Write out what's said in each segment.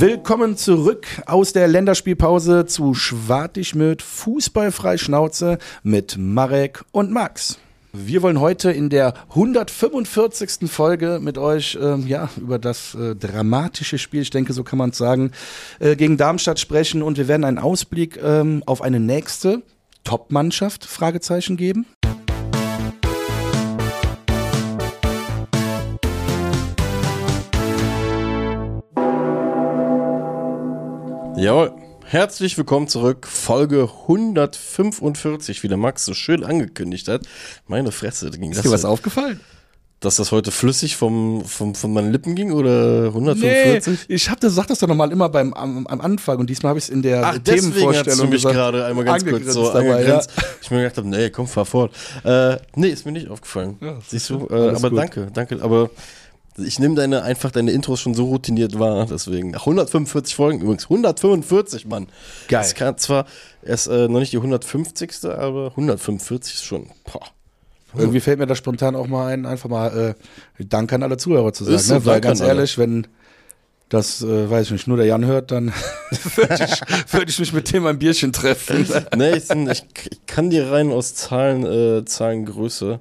Willkommen zurück aus der Länderspielpause zu Schwartig-Möd Fußballfrei Schnauze mit Marek und Max. Wir wollen heute in der 145. Folge mit euch über das dramatische Spiel, ich denke, so kann man es sagen, gegen Darmstadt sprechen, und wir werden einen Ausblick auf eine nächste Top-Mannschaft Fragezeichen geben. Jawohl, herzlich willkommen zurück, Folge 145, wie der Max so schön angekündigt hat. Meine Fresse, ging das. Ist dir was aufgefallen? Dass das heute flüssig von meinen Lippen ging, oder 145? Nee, sag das doch nochmal immer am Anfang, und diesmal habe ich es in der Themenvorstellung hast du mich gerade einmal ganz kurz so angegrinst. Ja. Ich mir gedacht habe, nee, komm, fahr fort. Nee, ist mir nicht aufgefallen. Ja, siehst du, aber gut. danke, aber ich nehme deine Intros schon so routiniert wahr, deswegen nach 145 Folgen, übrigens 145, Mann. Geil. Das kann zwar erst noch nicht die 150. aber 145 ist schon, Irgendwie fällt mir da spontan auch mal ein, einfach mal Dank an alle Zuhörer zu sagen, ne? Weil ganz ehrlich, wenn das, weiß ich nicht, nur der Jan hört, dann würde ich mich mit dem ein Bierchen treffen. Nee, ich kann dir rein aus Zahlengröße,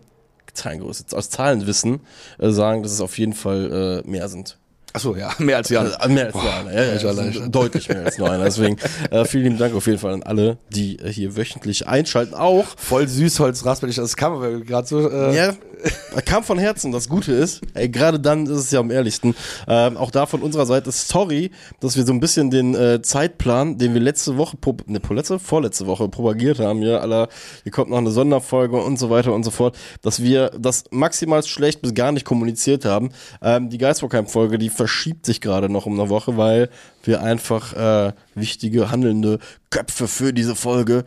aus Zahlenwissen sagen, dass es auf jeden Fall mehr sind. Achso, ja, mehr als Jan. Mehr als nur einer, ja, deutlich mehr als nur einer. Deswegen vielen lieben Dank auf jeden Fall an alle, die hier wöchentlich einschalten. Auch voll süßholzraspelig, das kam aber gerade so. Ja, kam von Herzen. Das Gute ist, gerade dann ist es ja am ehrlichsten. Auch da von unserer Seite, sorry, dass wir so ein bisschen den Zeitplan, den wir vorletzte Woche propagiert haben, hier kommt noch eine Sonderfolge und so weiter und so fort, dass wir das maximal schlecht bis gar nicht kommuniziert haben. Die Geisbockheim-Folge, die verschiebt sich gerade noch um eine Woche, weil wir einfach wichtige, handelnde Köpfe für diese Folge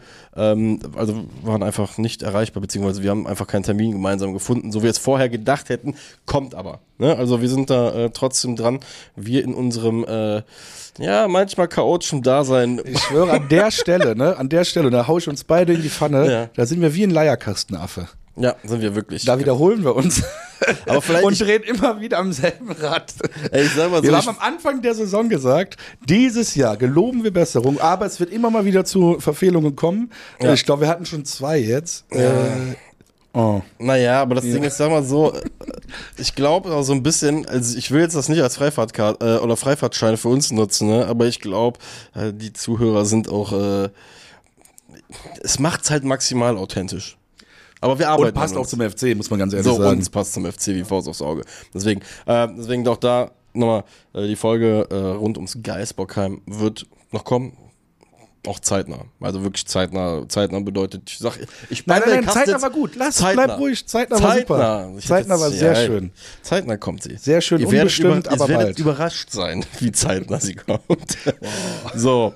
waren einfach nicht erreichbar, beziehungsweise wir haben einfach keinen Termin gemeinsam gefunden, so wie wir es vorher gedacht hätten, kommt aber. Ne? Also wir sind da trotzdem dran, wir in unserem manchmal chaotischen Dasein. Ich schwöre, an der Stelle, da hau ich uns beide in die Pfanne, da sind wir wie ein Leierkastenaffe. Ja, sind wir wirklich. Da wiederholen wir uns. Aber vielleicht und drehen immer wieder am selben Rad. Ey, ich sag mal so, wir haben am Anfang der Saison gesagt, dieses Jahr geloben wir Besserung, aber es wird immer mal wieder zu Verfehlungen kommen. Ja. Ich glaube, wir hatten schon 2 jetzt. Naja, aber das Ding ist, sag mal so, ich glaube auch so ein bisschen, also ich will jetzt das nicht als Freifahrtkarte oder Freifahrtschein für uns nutzen, ne? Aber ich glaube, die Zuhörer sind auch, es macht's halt maximal authentisch. Aber wir arbeiten. Und passt auch zum FC, muss man ganz ehrlich sagen. Und es passt zum FC wie Faust aufs Auge. Deswegen doch da nochmal die Folge rund ums Geisbockheim wird noch kommen. Auch zeitnah. Also wirklich zeitnah. Zeitnah bedeutet, Nein, zeitnah war gut. Bleib ruhig. Zeitnah war super. Zeitnah war sehr schön. Zeitnah kommt sie. Sehr schön, unbestimmt, aber bald. Ihr werdet überrascht sein, wie zeitnah sie kommt. So.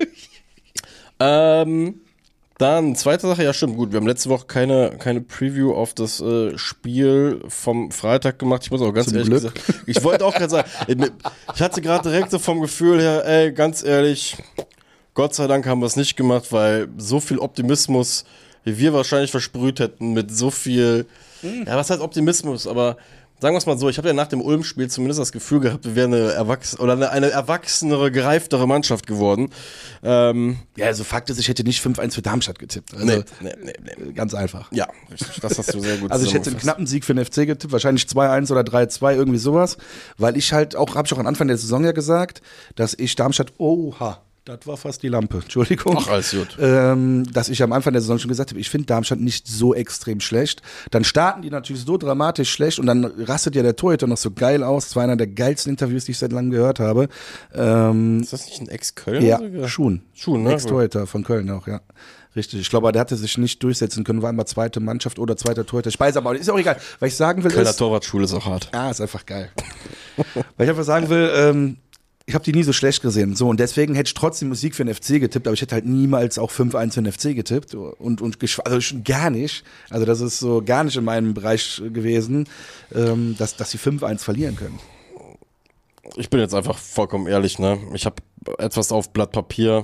Dann, zweite Sache, ja stimmt, gut, wir haben letzte Woche keine Preview auf das Spiel vom Freitag gemacht. Ich muss auch ganz ehrlich sagen, ich wollte auch gerade sagen, ich hatte gerade direkt so vom Gefühl her, ganz ehrlich, Gott sei Dank haben wir es nicht gemacht, weil so viel Optimismus, wie wir wahrscheinlich versprüht hätten, mit so viel, was heißt Optimismus, aber sagen wir es mal so, ich habe ja nach dem Ulm-Spiel zumindest das Gefühl gehabt, wir wären eine erwachsenere, gereiftere Mannschaft geworden. Also Fakt ist, ich hätte nicht 5-1 für Darmstadt getippt. Also, nee. Ganz einfach. Ja, richtig, das hast du sehr gut Also ich hätte einen knappen Sieg für den FC getippt, wahrscheinlich 2-1 oder 3-2, irgendwie sowas. Weil ich halt auch, habe ich auch am Anfang der Saison ja gesagt, dass ich Darmstadt, das war fast die Lampe, Entschuldigung. Ach, alles gut. Dass ich am Anfang der Saison schon gesagt habe, ich finde Darmstadt nicht so extrem schlecht. Dann starten die natürlich so dramatisch schlecht und dann rastet ja der Torhüter noch so geil aus. Das war einer der geilsten Interviews, die ich seit langem gehört habe. Ist das nicht ein Ex-Köln? Ja, Schuhn, ne? Ex-Torhüter von Köln auch, ja. Richtig, ich glaube, der hatte sich nicht durchsetzen können, war immer zweite Mannschaft oder zweiter Torhüter. Ich weiß aber, ist auch egal. Was ich sagen will, Kölner Torwartschule ist auch hart. Ist einfach geil. Weil ich einfach sagen will, ich habe die nie so schlecht gesehen. So, und deswegen hätte ich trotzdem Musik für den FC getippt, aber ich hätte halt niemals auch 5-1 für den FC getippt. Also schon gar nicht. Also das ist so gar nicht in meinem Bereich gewesen, dass sie 5-1 verlieren können. Ich bin jetzt einfach vollkommen ehrlich, ne? Ich habe etwas auf Blatt Papier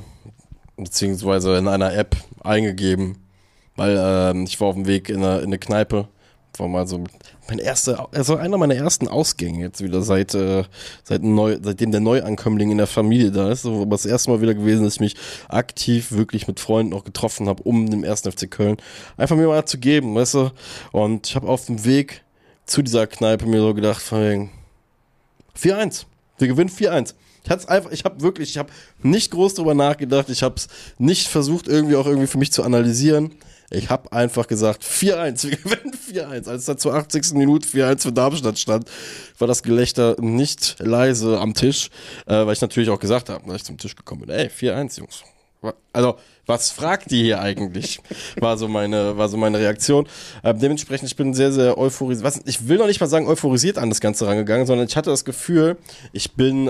beziehungsweise in einer App eingegeben, weil ich war auf dem Weg in eine Kneipe war mal so einer meiner ersten Ausgänge jetzt wieder seitdem der Neuankömmling in der Familie da ist. So, aber das erste Mal wieder gewesen, dass ich mich aktiv wirklich mit Freunden auch getroffen habe, um dem 1. FC Köln einfach mir mal zu geben, weißt du. Und ich habe auf dem Weg zu dieser Kneipe mir so gedacht, von wegen 4-1. Wir gewinnen 4-1. Ich habe nicht groß drüber nachgedacht, ich habe es nicht versucht irgendwie für mich zu analysieren. Ich habe einfach gesagt 4-1, wir gewinnen 4-1. Als dann zur 80. Minute 4-1 für Darmstadt stand, war das Gelächter nicht leise am Tisch, weil ich natürlich auch gesagt habe, als ich zum Tisch gekommen bin, 4-1, Jungs. Also, was fragt die hier eigentlich? War so meine Reaktion. Dementsprechend, ich bin sehr, sehr euphorisiert. Ich will noch nicht mal sagen euphorisiert an das Ganze rangegangen, sondern ich hatte das Gefühl, ich bin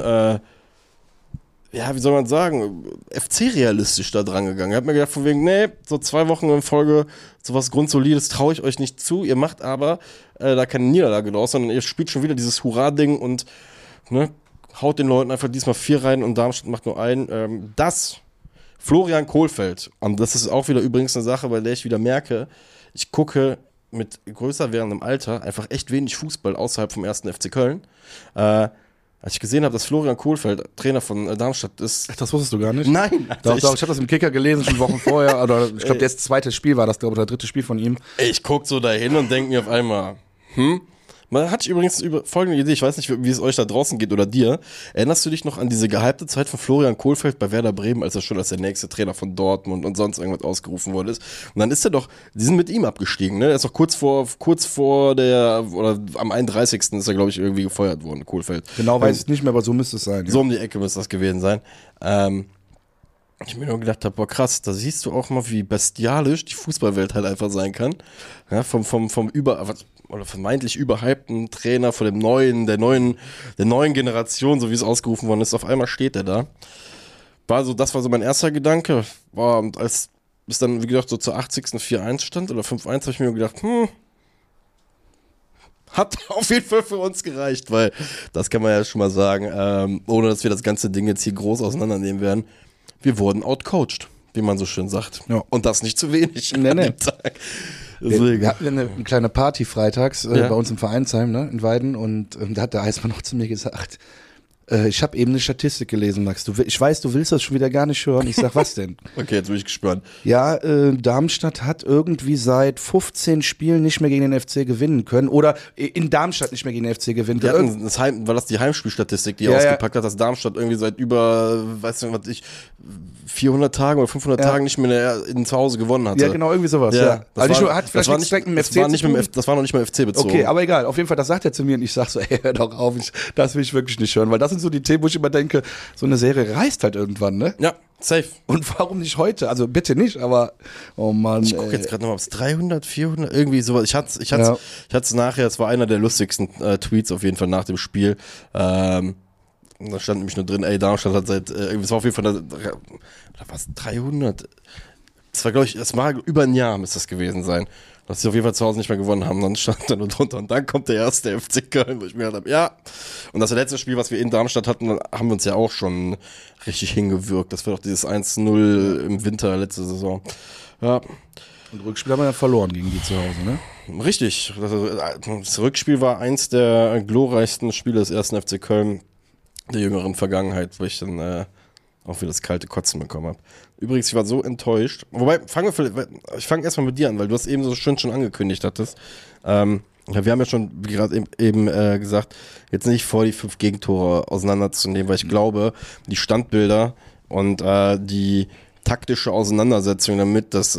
wie soll man sagen, FC-realistisch da dran gegangen. Ich hab mir gedacht, von wegen, so 2 Wochen in Folge, sowas Grundsolides traue ich euch nicht zu. Ihr macht aber da keine Niederlage draus, sondern ihr spielt schon wieder dieses Hurra-Ding und haut den Leuten einfach diesmal 4 rein und Darmstadt macht nur 1. Das Florian Kohlfeld, und das ist auch wieder übrigens eine Sache, bei der ich wieder merke, ich gucke mit größer werdendem Alter einfach echt wenig Fußball außerhalb vom 1. FC Köln. Als ich gesehen habe, dass Florian Kohlfeld Trainer von Darmstadt ist. Ach, das wusstest du gar nicht? Nein. Doch, ich habe das im Kicker gelesen, schon Wochen vorher. Oder ich glaube, das 2. Spiel war das, glaube ich, oder 3. Spiel von ihm. Ich gucke so dahin und denke mir auf einmal, Man hat übrigens über folgende Idee, ich weiß nicht, wie es euch da draußen geht oder dir. Erinnerst du dich noch an diese gehypte Zeit von Florian Kohlfeld bei Werder Bremen, als er schon als der nächste Trainer von Dortmund und sonst irgendwas ausgerufen worden ist? Und dann ist die sind mit ihm abgestiegen, ne? Er ist doch kurz vor oder am 31. ist er, glaube ich, irgendwie gefeuert worden, Kohlfeld. Genau weiß ich nicht mehr, aber so müsste es sein. So um die Ecke müsste das gewesen sein. Ich mir nur gedacht habe, boah krass, da siehst du auch mal, wie bestialisch die Fußballwelt halt einfach sein kann. Ja, vom vermeintlich überhypten Trainer von der neuen Generation, so wie es ausgerufen worden ist, auf einmal steht er da. Das war so mein erster Gedanke. Und als es dann, wie gesagt, so zur 80. 4-1 stand oder 5-1, habe ich mir gedacht, hat auf jeden Fall für uns gereicht, weil das kann man ja schon mal sagen, ohne dass wir das ganze Ding jetzt hier groß auseinandernehmen werden. Wir wurden outcoached, wie man so schön sagt. Ja. Und das nicht zu wenig an dem Tag. Wir hatten eine kleine Party freitags bei uns im Vereinsheim, ne, in Weiden, und da hat der Eismann noch zu mir gesagt, ich habe eben eine Statistik gelesen, Max. Ich weiß, du willst das schon wieder gar nicht hören. Ich sag, was denn? Okay, jetzt bin ich gespannt. Ja, Darmstadt hat irgendwie seit 15 Spielen nicht mehr gegen den FC gewinnen können. Oder in Darmstadt nicht mehr gegen den FC gewinnen können. War das die Heimspielstatistik, die ausgepackt hat, dass Darmstadt irgendwie seit über, 400 Tagen oder 500 Tagen nicht mehr zu Hause gewonnen hatte. Ja, genau, irgendwie sowas. Ja. Das war noch nicht mal FC bezogen. Okay, aber egal. Auf jeden Fall, das sagt er zu mir und ich sag so, hör doch auf, das will ich wirklich nicht hören. Weil das sind so die Themen, wo ich immer denke, so eine Serie reißt halt irgendwann, ne? Ja, safe. Und warum nicht heute? Also bitte nicht, aber oh Mann. Ich gucke jetzt gerade nochmal, ob es 300, 400, irgendwie sowas. Ich hatte es nachher, es war einer der lustigsten Tweets auf jeden Fall nach dem Spiel. Da stand nämlich nur drin, Darmstadt hat es war auf jeden Fall, was, 300? Das war, glaube ich, es war über ein Jahr, müsste das gewesen sein. Dass sie auf jeden Fall zu Hause nicht mehr gewonnen haben, dann stand da nur drunter und dann kommt der 1. FC Köln, wo ich mir gedacht habe, ja. Und das letzte Spiel, was wir in Darmstadt hatten, haben wir uns ja auch schon richtig hingewirkt. Das war doch dieses 1-0 im Winter letzte Saison. Ja. Und Rückspiel haben wir ja verloren gegen die zu Hause, ne? Richtig. Das Rückspiel war eins der glorreichsten Spiele des 1. FC Köln der jüngeren Vergangenheit, wo ich dann auch wieder das kalte Kotzen bekommen habe. Übrigens, ich war so enttäuscht. Wobei, ich fange erstmal mit dir an, weil du das eben so schön schon angekündigt hattest. Wir haben ja schon, wie gerade eben gesagt, jetzt nicht vor die 5 Gegentore auseinanderzunehmen, weil ich glaube, die Standbilder und die taktische Auseinandersetzung damit, dass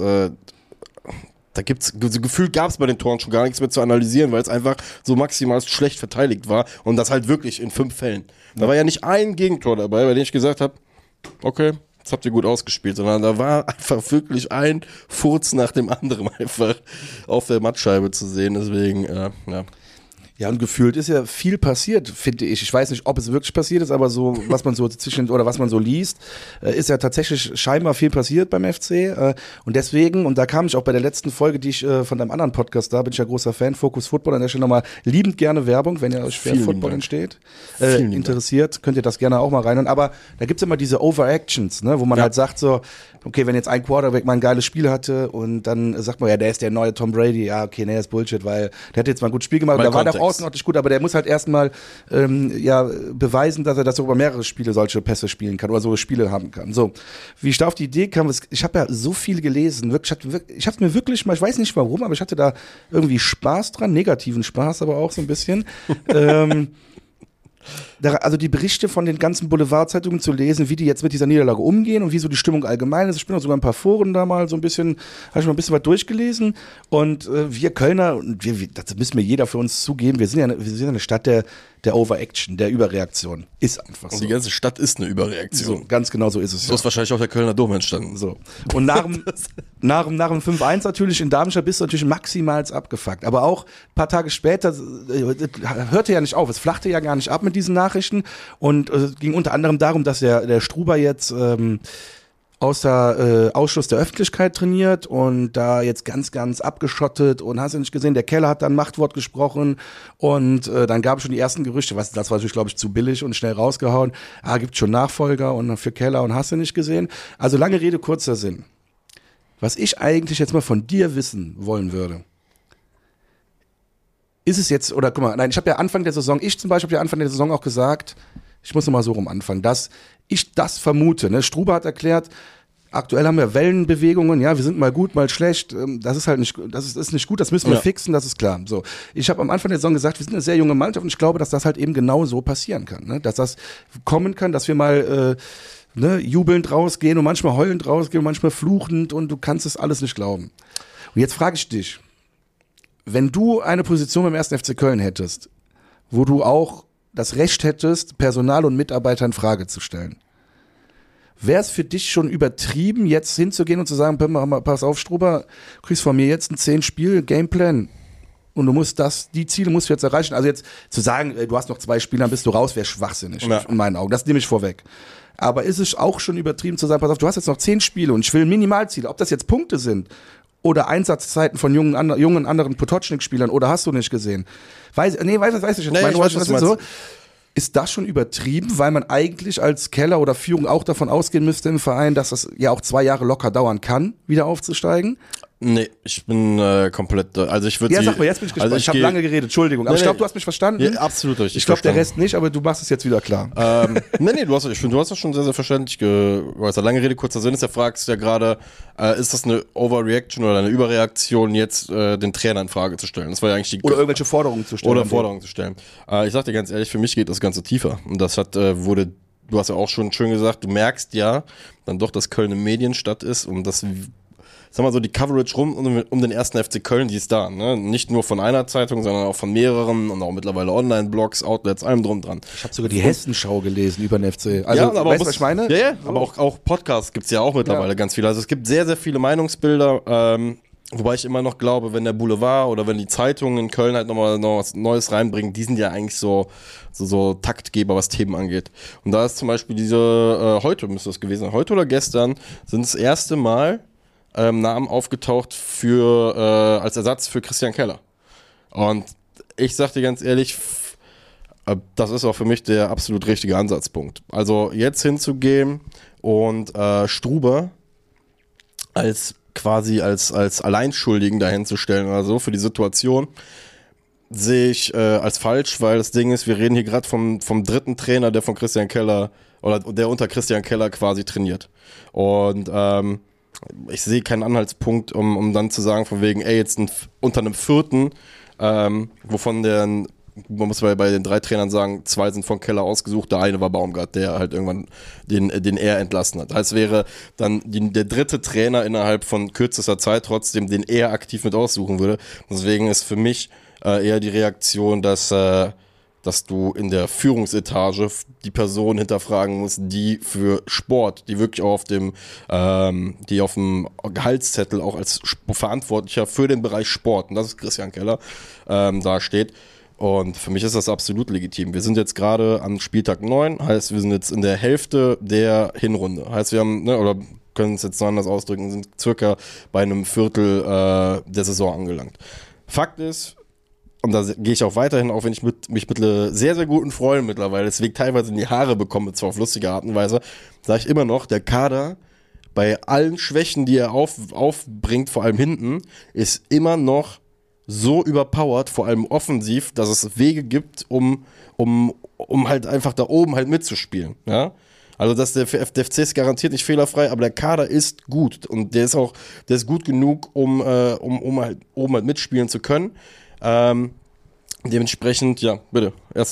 gefühlt gab es bei den Toren schon gar nichts mehr zu analysieren, weil es einfach so maximal schlecht verteidigt war und das halt wirklich in 5 Fällen. Da war ja nicht ein Gegentor dabei, bei dem ich gesagt habe, okay, das habt ihr gut ausgespielt, sondern da war einfach wirklich ein Furz nach dem anderen einfach auf der Mattscheibe zu sehen, deswegen, ja. Ja, und gefühlt ist ja viel passiert, finde ich. Ich weiß nicht, ob es wirklich passiert ist, aber so, was man so was man so liest, ist ja tatsächlich scheinbar viel passiert beim FC. Und deswegen, und da kam ich auch bei der letzten Folge, die ich von deinem anderen Podcast, da bin ich ja großer Fan, Focus Football, an der Stelle nochmal liebend gerne Werbung, wenn ihr euch für Football entsteht, interessiert, könnt ihr das gerne auch mal reinhören. Aber da gibt's immer diese Overactions, ne, wo man halt sagt so, okay, wenn jetzt ein Quarterback mal ein geiles Spiel hatte und dann sagt man, ja, der ist der neue Tom Brady, ja, okay, nee, das ist Bullshit, weil der hat jetzt mal ein gutes Spiel gemacht, da war der auch außerordentlich gut, aber der muss halt erstmal beweisen, dass er das über mehrere Spiele solche Pässe spielen kann oder so Spiele haben kann. So, wie ich da auf die Idee kam, ich habe ja so viel gelesen, ich habe mir wirklich mal, ich weiß nicht warum, aber ich hatte da irgendwie Spaß dran, negativen Spaß aber auch so ein bisschen. Also die Berichte von den ganzen Boulevardzeitungen zu lesen, wie die jetzt mit dieser Niederlage umgehen und wie so die Stimmung allgemein ist. Ich bin auch sogar ein paar Foren da mal so ein bisschen, habe ich mal ein bisschen was durchgelesen und wir Kölner, und das müssen wir jeder für uns zugeben, wir sind ja eine Stadt der Overaction, der Überreaktion. Ist einfach so. Und die ganze Stadt ist eine Überreaktion. So, ganz genau so ist es. So ist wahrscheinlich auch der Kölner Dom entstanden. So. Und nach dem 5-1 natürlich in Darmstadt bist du natürlich maximals abgefuckt. Aber auch ein paar Tage später hörte ja nicht auf. Es flachte ja gar nicht ab mit diesen Nachrichten. Und es ging unter anderem darum, dass der Struber jetzt außer Ausschluss der Öffentlichkeit trainiert und da jetzt ganz, ganz abgeschottet und hast du nicht gesehen, der Keller hat dann Machtwort gesprochen und dann gab es schon die ersten Gerüchte, das war natürlich, glaube ich, zu billig und schnell rausgehauen, gibt schon Nachfolger und für Keller und hast du nicht gesehen. Also lange Rede, kurzer Sinn. Was ich eigentlich jetzt mal von dir wissen wollen würde, ist es jetzt, oder guck mal, nein, ich habe ja Anfang der Saison auch gesagt, ich muss nochmal so rum anfangen, dass ich das vermute. Ne? Struber hat erklärt, aktuell haben wir Wellenbewegungen, ja, wir sind mal gut, mal schlecht, das ist halt nicht, ist nicht gut, das müssen wir fixen, das ist klar. So, ich habe am Anfang der Saison gesagt, wir sind eine sehr junge Mannschaft und ich glaube, dass das halt eben genau so passieren kann, ne? Dass das kommen kann, dass wir mal jubelnd rausgehen und manchmal heulend rausgehen und manchmal fluchend und du kannst es alles nicht glauben. Und jetzt frage ich dich, wenn du eine Position beim 1. FC Köln hättest, wo du auch das Recht hättest, Personal und Mitarbeiter in Frage zu stellen, wäre es für dich schon übertrieben, jetzt hinzugehen und zu sagen, pass auf, Struber, du kriegst von mir jetzt ein 10-Spiel-Gameplan und du musst die Ziele musst du jetzt erreichen. Also jetzt zu sagen, du hast noch 2 Spiele, dann bist du raus, wäre schwachsinnig in meinen Augen. Das nehme ich vorweg. Aber ist es auch schon übertrieben zu sagen, pass auf, du hast jetzt noch 10 Spiele und ich will Minimalziele, ob das jetzt Punkte sind oder Einsatzzeiten von jungen anderen Potocznik-Spielern oder hast du nicht gesehen? Weiß ich jetzt. Nee, ist das schon übertrieben, weil man eigentlich als Keller oder Führung auch davon ausgehen müsste im Verein, dass das ja auch 2 Jahre locker dauern kann, wieder aufzusteigen? Nee, ich bin komplett, also ich würde sag mal, jetzt bin ich gespannt. Ich habe lange geredet, Entschuldigung. Aber ich glaube, du hast mich verstanden. Ja, absolut richtig. Ich glaube, der Rest nicht, aber du machst es jetzt wieder klar. Nee, du hast das schon sehr, sehr verständlich geäußert. Lange Rede, kurzer Sinn ist, ja fragst ja gerade, ist das eine Overreaction oder eine Überreaktion, jetzt den Trainer in Frage zu stellen? Das war ja eigentlich oder irgendwelche Forderungen zu stellen. Ich sag dir ganz ehrlich, für mich geht das Ganze tiefer. Und das du hast ja auch schon schön gesagt, du merkst ja dann doch, dass Köln eine Medienstadt ist und das, sag mal so, die Coverage um den 1. FC Köln, die ist da, ne? Nicht nur von einer Zeitung, sondern auch von mehreren und auch mittlerweile Online-Blogs, Outlets, allem drum dran. Ich habe sogar die Hessenschau gelesen über den FC. Also, ja, aber weißt du, was ich meine? Ja, aber auch Podcasts gibt's ja auch mittlerweile ganz viele. Also es gibt sehr, sehr viele Meinungsbilder, wobei ich immer noch glaube, wenn der Boulevard oder wenn die Zeitungen in Köln halt noch was Neues reinbringen, die sind ja eigentlich so Taktgeber, was Themen angeht. Und da ist zum Beispiel heute müsste es gewesen sein, heute oder gestern, sind das erste Mal Namen aufgetaucht als Ersatz für Christian Keller. Und ich sag dir ganz ehrlich, das ist auch für mich der absolut richtige Ansatzpunkt. Also jetzt hinzugehen und Struber als Alleinschuldigen dahin zu stellen oder so für die Situation, sehe ich als falsch, weil das Ding ist, wir reden hier gerade vom 3. Trainer, der von Christian Keller oder der unter Christian Keller quasi trainiert. Und ich sehe keinen Anhaltspunkt, um dann zu sagen, von wegen, jetzt unter einem 4., wovon man muss bei den 3 Trainern sagen, 2 sind von Keller ausgesucht, der eine war Baumgart, der halt irgendwann den er entlassen hat. Das wäre dann der 3. Trainer innerhalb von kürzester Zeit trotzdem, den er aktiv mit aussuchen würde. Deswegen ist für mich eher die Reaktion, dass du in der Führungsetage die Person hinterfragen musst, die für Sport, die wirklich auch die auf dem Gehaltszettel auch als Verantwortlicher für den Bereich Sport, und das ist Christian Keller, da steht, Und für mich ist das absolut legitim. Wir sind jetzt gerade an Spieltag 9, heißt, wir sind jetzt in der Hälfte der Hinrunde. Heißt, wir haben, oder können es jetzt noch anders ausdrücken, sind circa bei einem Viertel der Saison angelangt. Fakt ist, und da gehe ich auch weiterhin, auch wenn ich mich mit sehr, sehr guten Freunden mittlerweile deswegen teilweise in die Haare bekomme, zwar auf lustige Art und Weise, sage ich immer noch, der Kader bei allen Schwächen, die er aufbringt, vor allem hinten, ist immer noch so überpowered, vor allem offensiv, dass es Wege gibt, um halt einfach da oben halt mitzuspielen, ja. Also der FC ist garantiert nicht fehlerfrei, aber der Kader ist gut und der ist gut genug, um halt oben halt mitspielen zu können. Dementsprechend, ja, bitte.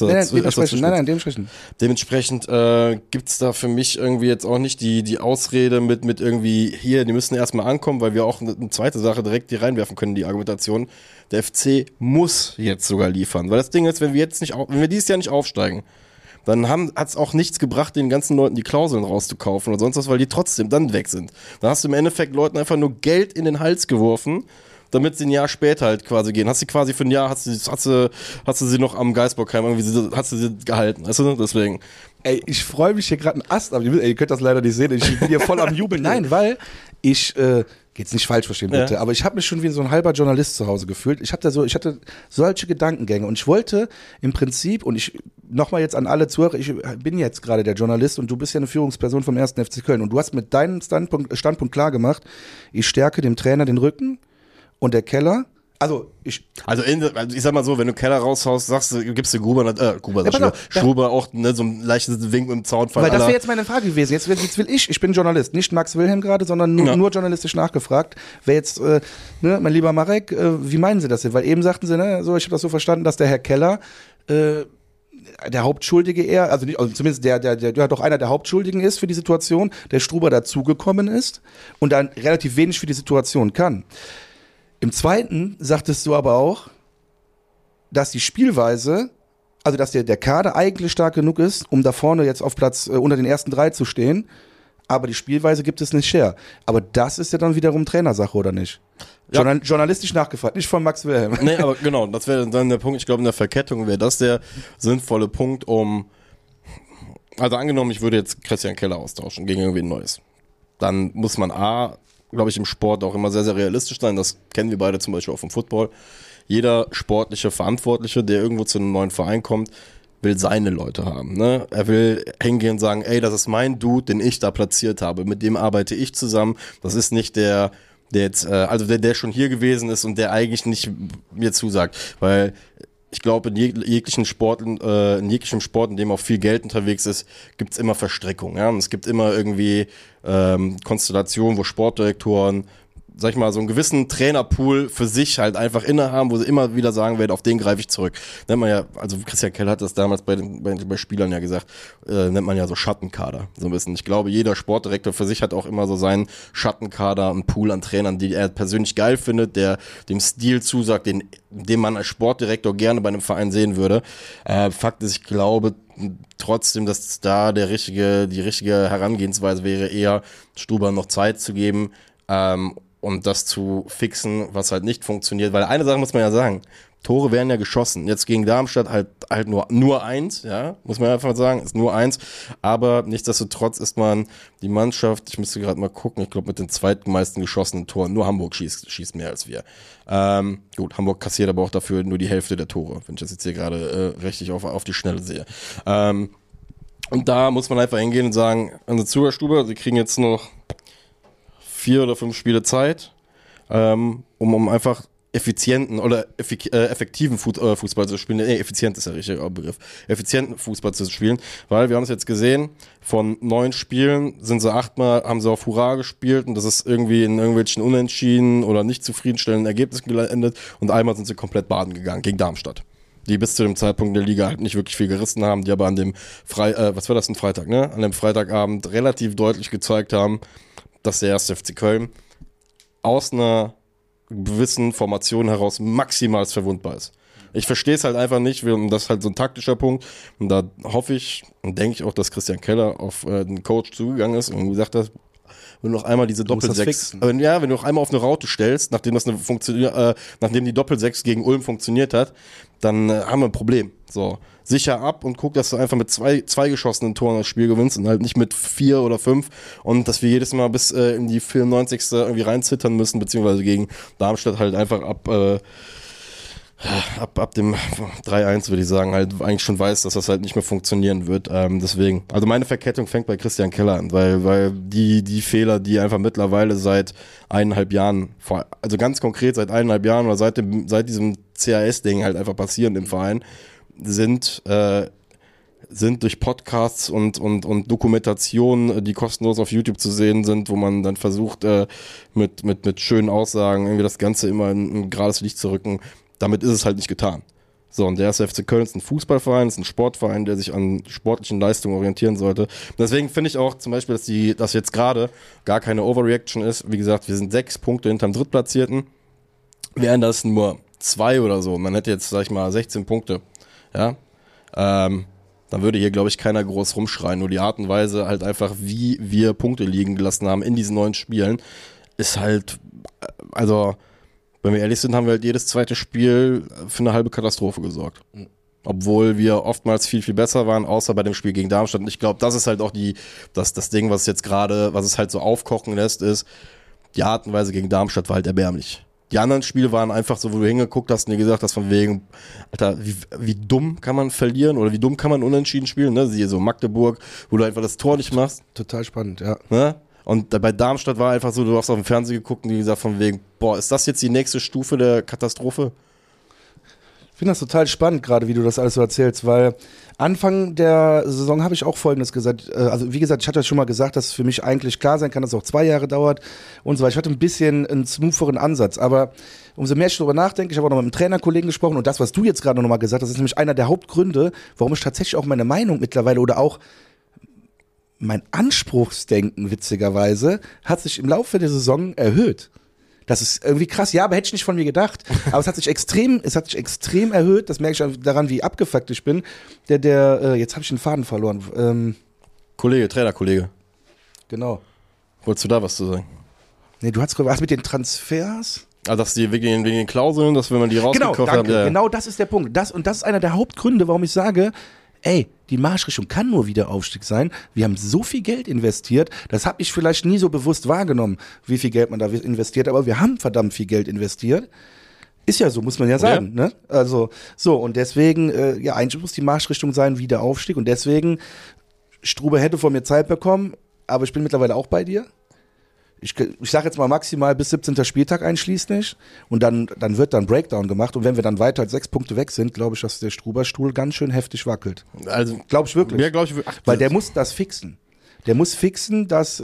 Dementsprechend gibt's da für mich irgendwie jetzt auch nicht die Ausrede mit irgendwie hier, die müssen erstmal ankommen, weil wir auch eine zweite Sache direkt hier reinwerfen können, die Argumentation. Der FC muss jetzt sogar liefern, weil das Ding ist, wenn wir dieses Jahr nicht aufsteigen, dann hat's auch nichts gebracht, den ganzen Leuten die Klauseln rauszukaufen oder sonst was, weil die trotzdem dann weg sind. Dann hast du im Endeffekt Leuten einfach nur Geld in den Hals geworfen, damit sie ein Jahr später halt quasi gehen. Hast du quasi für ein Jahr, hast du sie noch am Geisbockheim irgendwie, hast du sie gehalten, weißt du, deswegen. Ey, ich freue mich hier gerade einen Ast ab. Ihr könnt das leider nicht sehen, ich bin hier voll am Jubeln. Nein, weil ich, geht's nicht falsch verstehen, bitte, ja. Aber ich habe mich schon wie so ein halber Journalist zu Hause gefühlt. Ich hatte solche Gedankengänge und ich wollte im Prinzip, und ich nochmal jetzt an alle Zuhörer, ich bin jetzt gerade der Journalist und du bist ja eine Führungsperson vom 1. FC Köln und du hast mit deinem Standpunkt klar gemacht, ich stärke dem Trainer den Rücken und der Keller. Also ich sag mal so, wenn du Keller raushaust, gibst du Gruber auch so ein leichtes Wink im Zaunfall. Weil das wäre jetzt meine Frage gewesen. Jetzt will ich bin Journalist, nicht Max Wilhelm gerade, sondern nur journalistisch nachgefragt. Wer jetzt, mein lieber Marek, wie meinen Sie das denn? Weil eben sagten Sie, ich habe das so verstanden, dass der Herr Keller der Hauptschuldige also zumindest der doch einer der Hauptschuldigen ist für die Situation, der Struber dazugekommen ist und dann relativ wenig für die Situation kann. Im Zweiten sagtest du aber auch, dass die Spielweise, also dass der Kader eigentlich stark genug ist, um da vorne jetzt auf Platz unter den ersten 3 zu stehen, aber die Spielweise gibt es nicht her. Aber das ist ja dann wiederum Trainersache, oder nicht? Ja. Journalistisch nachgefragt, nicht von Max Wilhelm. Nee, aber genau, das wäre dann der Punkt, ich glaube in der Verkettung wäre das der sinnvolle Punkt, also angenommen, ich würde jetzt Christian Keller austauschen gegen irgendwie ein Neues. Dann muss man glaube ich, im Sport auch immer sehr, sehr realistisch sein. Das kennen wir beide zum Beispiel auch vom Football. Jeder sportliche Verantwortliche, der irgendwo zu einem neuen Verein kommt, will seine Leute haben. Ne? Er will hingehen und sagen, ey, das ist mein Dude, den ich da platziert habe. Mit dem arbeite ich zusammen. Das ist nicht der schon hier gewesen ist und der eigentlich nicht mir zusagt. Weil ich glaube, in jeglichem Sport, in dem auch viel Geld unterwegs ist, gibt's immer Verstrickung. Ja? Und es gibt immer irgendwie Konstellationen, wo Sportdirektoren, sag ich mal, so einen gewissen Trainerpool für sich halt einfach innehaben, wo sie immer wieder sagen werden, auf den greife ich zurück. Nennt man ja, also Christian Kell hat das damals bei Spielern ja gesagt, nennt man ja so Schattenkader, so ein bisschen. Ich glaube, jeder Sportdirektor für sich hat auch immer so seinen Schattenkader, einen Pool an Trainern, die er persönlich geil findet, der dem Stil zusagt, den man als Sportdirektor gerne bei einem Verein sehen würde. Fakt ist, ich glaube trotzdem, dass da die richtige Herangehensweise wäre, eher Struber noch Zeit zu geben, und das zu fixen, was halt nicht funktioniert. Weil eine Sache muss man ja sagen, Tore werden ja geschossen. Jetzt gegen Darmstadt halt nur 1, ja, muss man einfach sagen, ist nur 1. Aber nichtsdestotrotz ist man die Mannschaft, ich müsste gerade mal gucken, ich glaube mit den zweitmeisten geschossenen Toren, nur Hamburg schießt mehr als wir. Gut, Hamburg kassiert aber auch dafür nur die Hälfte der Tore, wenn ich das jetzt hier gerade richtig auf die Schnelle sehe. Und da muss man einfach hingehen und sagen, unsere Zuhörstube, sie kriegen jetzt noch 4 oder 5 Spiele Zeit, um einfach effizienten oder effektiven Fußball zu spielen. Effizient ist der richtige Begriff. Effizienten Fußball zu spielen, weil wir haben es jetzt gesehen, von 9 Spielen sind sie 8-mal, haben sie auf Hurra gespielt und das ist irgendwie in irgendwelchen unentschieden oder nicht zufriedenstellenden Ergebnissen geendet und einmal sind sie komplett baden gegangen gegen Darmstadt, die bis zu dem Zeitpunkt der Liga halt nicht wirklich viel gerissen haben, die aber an dem Freitag, ne? An dem Freitagabend relativ deutlich gezeigt haben, dass der 1. FC Köln aus einer gewissen Formation heraus maximal verwundbar ist. Ich verstehe es halt einfach nicht, das ist halt so ein taktischer Punkt und da hoffe ich und denke ich auch, dass Christian Keller auf den Coach zugegangen ist und gesagt hat, noch einmal diese Doppel-6, wenn du noch einmal auf eine Raute stellst, nachdem die Doppel-6 gegen Ulm funktioniert hat, dann haben wir ein Problem. So, sicher ab und guck, dass du einfach mit zwei geschossenen Toren das Spiel gewinnst und halt nicht mit 4 oder 5 und dass wir jedes Mal bis in die 94. irgendwie reinzittern müssen, beziehungsweise gegen Darmstadt halt einfach ab dem 3-1 würde ich sagen, halt eigentlich schon weiß, dass das halt nicht mehr funktionieren wird. Deswegen, also meine Verkettung fängt bei Christian Keller an, weil die Fehler, die einfach mittlerweile seit 1,5 Jahren, also ganz konkret seit 1,5 Jahren oder seit diesem CAS-Ding halt einfach passieren im Verein, sind durch Podcasts und Dokumentationen, die kostenlos auf YouTube zu sehen sind, wo man dann versucht, mit schönen Aussagen irgendwie das Ganze immer in ein gerades Licht zu rücken. Damit ist es halt nicht getan. So, und der erste FC Köln ist ein Fußballverein, ist ein Sportverein, der sich an sportlichen Leistungen orientieren sollte. Und deswegen finde ich auch zum Beispiel, dass jetzt gerade gar keine Overreaction ist. Wie gesagt, wir sind 6 Punkte hinterm Drittplatzierten. Wären das nur 2 oder so, man hätte jetzt, sag ich mal, 16 Punkte, ja, dann würde hier, glaube ich, keiner groß rumschreien. Nur die Art und Weise halt einfach, wie wir Punkte liegen gelassen haben in diesen 9 Spielen, ist halt, also, wenn wir ehrlich sind, haben wir halt jedes zweite Spiel für eine halbe Katastrophe gesorgt. Obwohl wir oftmals viel, viel besser waren, außer bei dem Spiel gegen Darmstadt. Und ich glaube, das ist halt auch das Ding, was es halt so aufkochen lässt, ist, die Art und Weise gegen Darmstadt war halt erbärmlich. Die anderen Spiele waren einfach so, wo du hingeguckt hast und dir gesagt hast, von wegen, Alter, wie dumm kann man verlieren oder wie dumm kann man unentschieden spielen, ne? Siehe so Magdeburg, wo du einfach das Tor nicht machst. Total spannend, ja. Ne? Und bei Darmstadt war einfach so, du hast auf dem Fernsehen geguckt und die gesagt von wegen, boah, ist das jetzt die nächste Stufe der Katastrophe? Ich finde das total spannend, gerade wie du das alles so erzählst, weil Anfang der Saison habe ich auch Folgendes gesagt. Also wie gesagt, ich hatte ja schon mal gesagt, dass es für mich eigentlich klar sein kann, dass es auch 2 Jahre dauert und so weiter. Ich hatte ein bisschen einen smootheren Ansatz, aber umso mehr ich darüber nachdenke, ich habe auch noch mit einem Trainerkollegen gesprochen und das, was du jetzt gerade noch mal gesagt hast, ist nämlich einer der Hauptgründe, warum ich tatsächlich auch meine Meinung mittlerweile oder auch mein Anspruchsdenken, witzigerweise, hat sich im Laufe der Saison erhöht. Das ist irgendwie krass. Ja, aber hätte ich nicht von mir gedacht. Aber es hat sich extrem erhöht. Das merke ich daran, wie abgefuckt ich bin. Jetzt habe ich den Faden verloren. Trainerkollege. Genau. Wolltest du da was zu sagen? Nee, du hast mit den Transfers. Also, dass die wegen den Klauseln, dass wenn man die rausgekauft hat. Genau, das ist der Punkt. Das ist einer der Hauptgründe, warum ich sage, ey, die Marschrichtung kann nur Wiederaufstieg sein. Wir haben so viel Geld investiert, das habe ich vielleicht nie so bewusst wahrgenommen, wie viel Geld man da investiert, aber wir haben verdammt viel Geld investiert. Ist ja so, muss man ja sagen. Ja. Ne? Also, so, und deswegen, eigentlich muss die Marschrichtung sein, Wiederaufstieg und deswegen, Strube hätte von mir Zeit bekommen, aber ich bin mittlerweile auch bei dir. Ich sage jetzt mal maximal bis 17. Spieltag einschließlich und dann wird dann Breakdown gemacht und wenn wir dann weiter als 6 Punkte weg sind, glaube ich, dass der Struber-Stuhl ganz schön heftig wackelt. Also glaube ich wirklich. Ja, glaube ich. Weil der muss das fixen. Der muss fixen, dass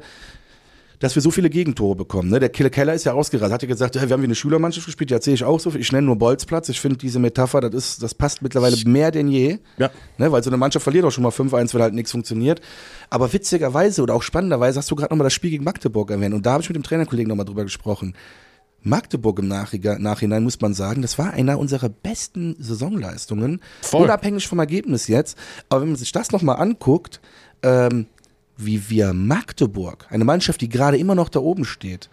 wir so viele Gegentore bekommen. Ne? Der Keller ist ja ausgerastet. Hat ja gesagt, wir haben wie eine Schülermannschaft gespielt, ja, sehe ich auch so. Ich nenne nur Bolzplatz. Ich finde diese Metapher, das passt mittlerweile mehr denn je. Ja. Ne? Weil so eine Mannschaft verliert auch schon mal 5-1, wenn halt nichts funktioniert. Aber witzigerweise oder auch spannenderweise hast du gerade nochmal das Spiel gegen Magdeburg erwähnt. Und da habe ich mit dem Trainerkollegen nochmal drüber gesprochen. Magdeburg im Nachhinein muss man sagen, das war einer unserer besten Saisonleistungen. Voll. Unabhängig vom Ergebnis jetzt. Aber wenn man sich das nochmal anguckt, wie wir Magdeburg, eine Mannschaft, die gerade immer noch da oben steht,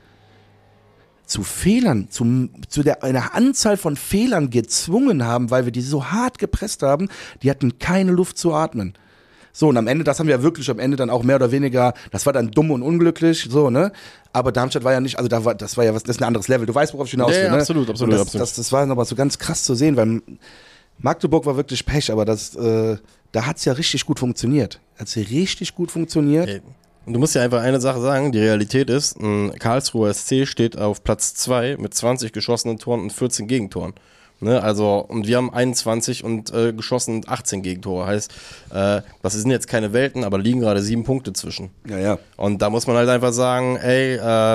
zu Fehlern, einer Anzahl von Fehlern gezwungen haben, weil wir die so hart gepresst haben, die hatten keine Luft zu atmen. So, und das haben wir ja wirklich am Ende dann auch mehr oder weniger, das war dann dumm und unglücklich, so, ne? Aber Darmstadt war ja nicht, also das ist ein anderes Level. Du weißt, worauf ich hinaus will, ja, ne? Absolut. Das war nochmal so ganz krass zu sehen, weil Magdeburg war wirklich Pech, aber da hat's ja richtig gut funktioniert. Hey. Und du musst ja einfach eine Sache sagen, die Realität ist, ein Karlsruher SC steht auf Platz 2 mit 20 geschossenen Toren und 14 Gegentoren. Ne, also, und wir haben 21 und geschossen 18 Gegentore. Heißt, das sind jetzt keine Welten, aber liegen gerade 7 Punkte zwischen. Ja. Und da muss man halt einfach sagen, ey,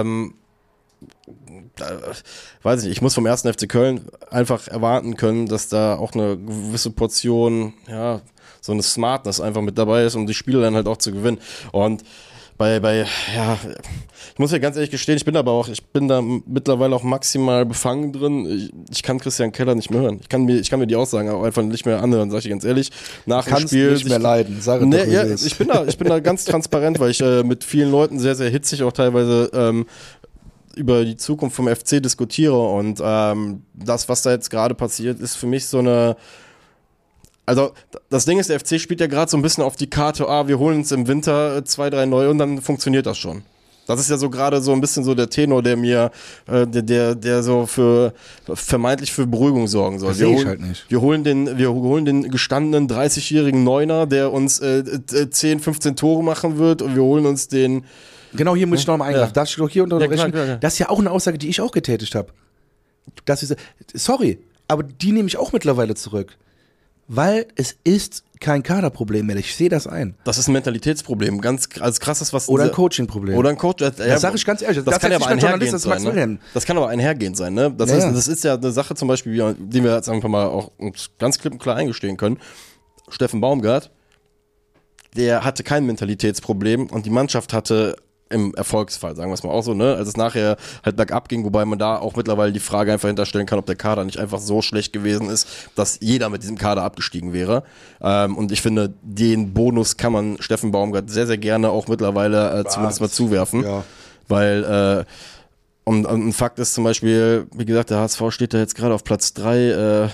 weiß ich nicht, ich muss vom 1. FC Köln einfach erwarten können, dass da auch eine gewisse Portion, ja, so eine Smartness einfach mit dabei ist, um die Spiele dann halt auch zu gewinnen. Und ja, ich muss ja ganz ehrlich gestehen, ich bin da mittlerweile auch maximal befangen drin. Ich kann Christian Keller nicht mehr hören. Ich kann mir die Aussagen auch einfach nicht mehr anhören, sag ich dir ganz ehrlich. Nach dem Spiel nicht mehr leiden, sag es doch, ja, ich bin da ganz transparent, weil ich mit vielen Leuten sehr, sehr hitzig auch teilweise über die Zukunft vom FC diskutiere und das, was da jetzt gerade passiert, ist für mich so eine. Also, das Ding ist, der FC spielt ja gerade so ein bisschen auf die Karte, wir holen uns im Winter 2, 3 neue und dann funktioniert das schon. Das ist ja so gerade so ein bisschen so der Tenor, der mir, der so vermeintlich für Beruhigung sorgen soll. Das sehe ich halt nicht. Wir holen den gestandenen 30-jährigen Neuner, der uns 10, 15 Tore machen wird und wir holen uns den. Genau, hier muss ich noch mal eingreifen. Darf ich doch hier unterbrechen? Klar. Das ist ja auch eine Aussage, die ich auch getätigt habe. Sorry, aber die nehme ich auch mittlerweile zurück. Weil es ist kein Kaderproblem mehr. Ich sehe das ein. Das ist ein Mentalitätsproblem. Ganz als krasses, was. Oder ein Coachingproblem. Oder ein Coach. Das sage ich ganz ehrlich. Das kann ja aber einhergehend sein. Ne? Das kann aber einhergehend sein. Ne? Das ist ja eine Sache zum Beispiel, die wir jetzt einfach mal auch uns ganz klipp und klar eingestehen können. Steffen Baumgart, der hatte kein Mentalitätsproblem und die Mannschaft hatte im Erfolgsfall, sagen wir es mal auch so, ne, als es nachher halt bergab ging, wobei man da auch mittlerweile die Frage einfach hinterstellen kann, ob der Kader nicht einfach so schlecht gewesen ist, dass jeder mit diesem Kader abgestiegen wäre. Und ich finde, den Bonus kann man Steffen Baumgart sehr, sehr gerne auch mittlerweile zumindest mal zuwerfen. Ja. Weil, und ein Fakt ist zum Beispiel, wie gesagt, der HSV steht da jetzt gerade auf Platz 3,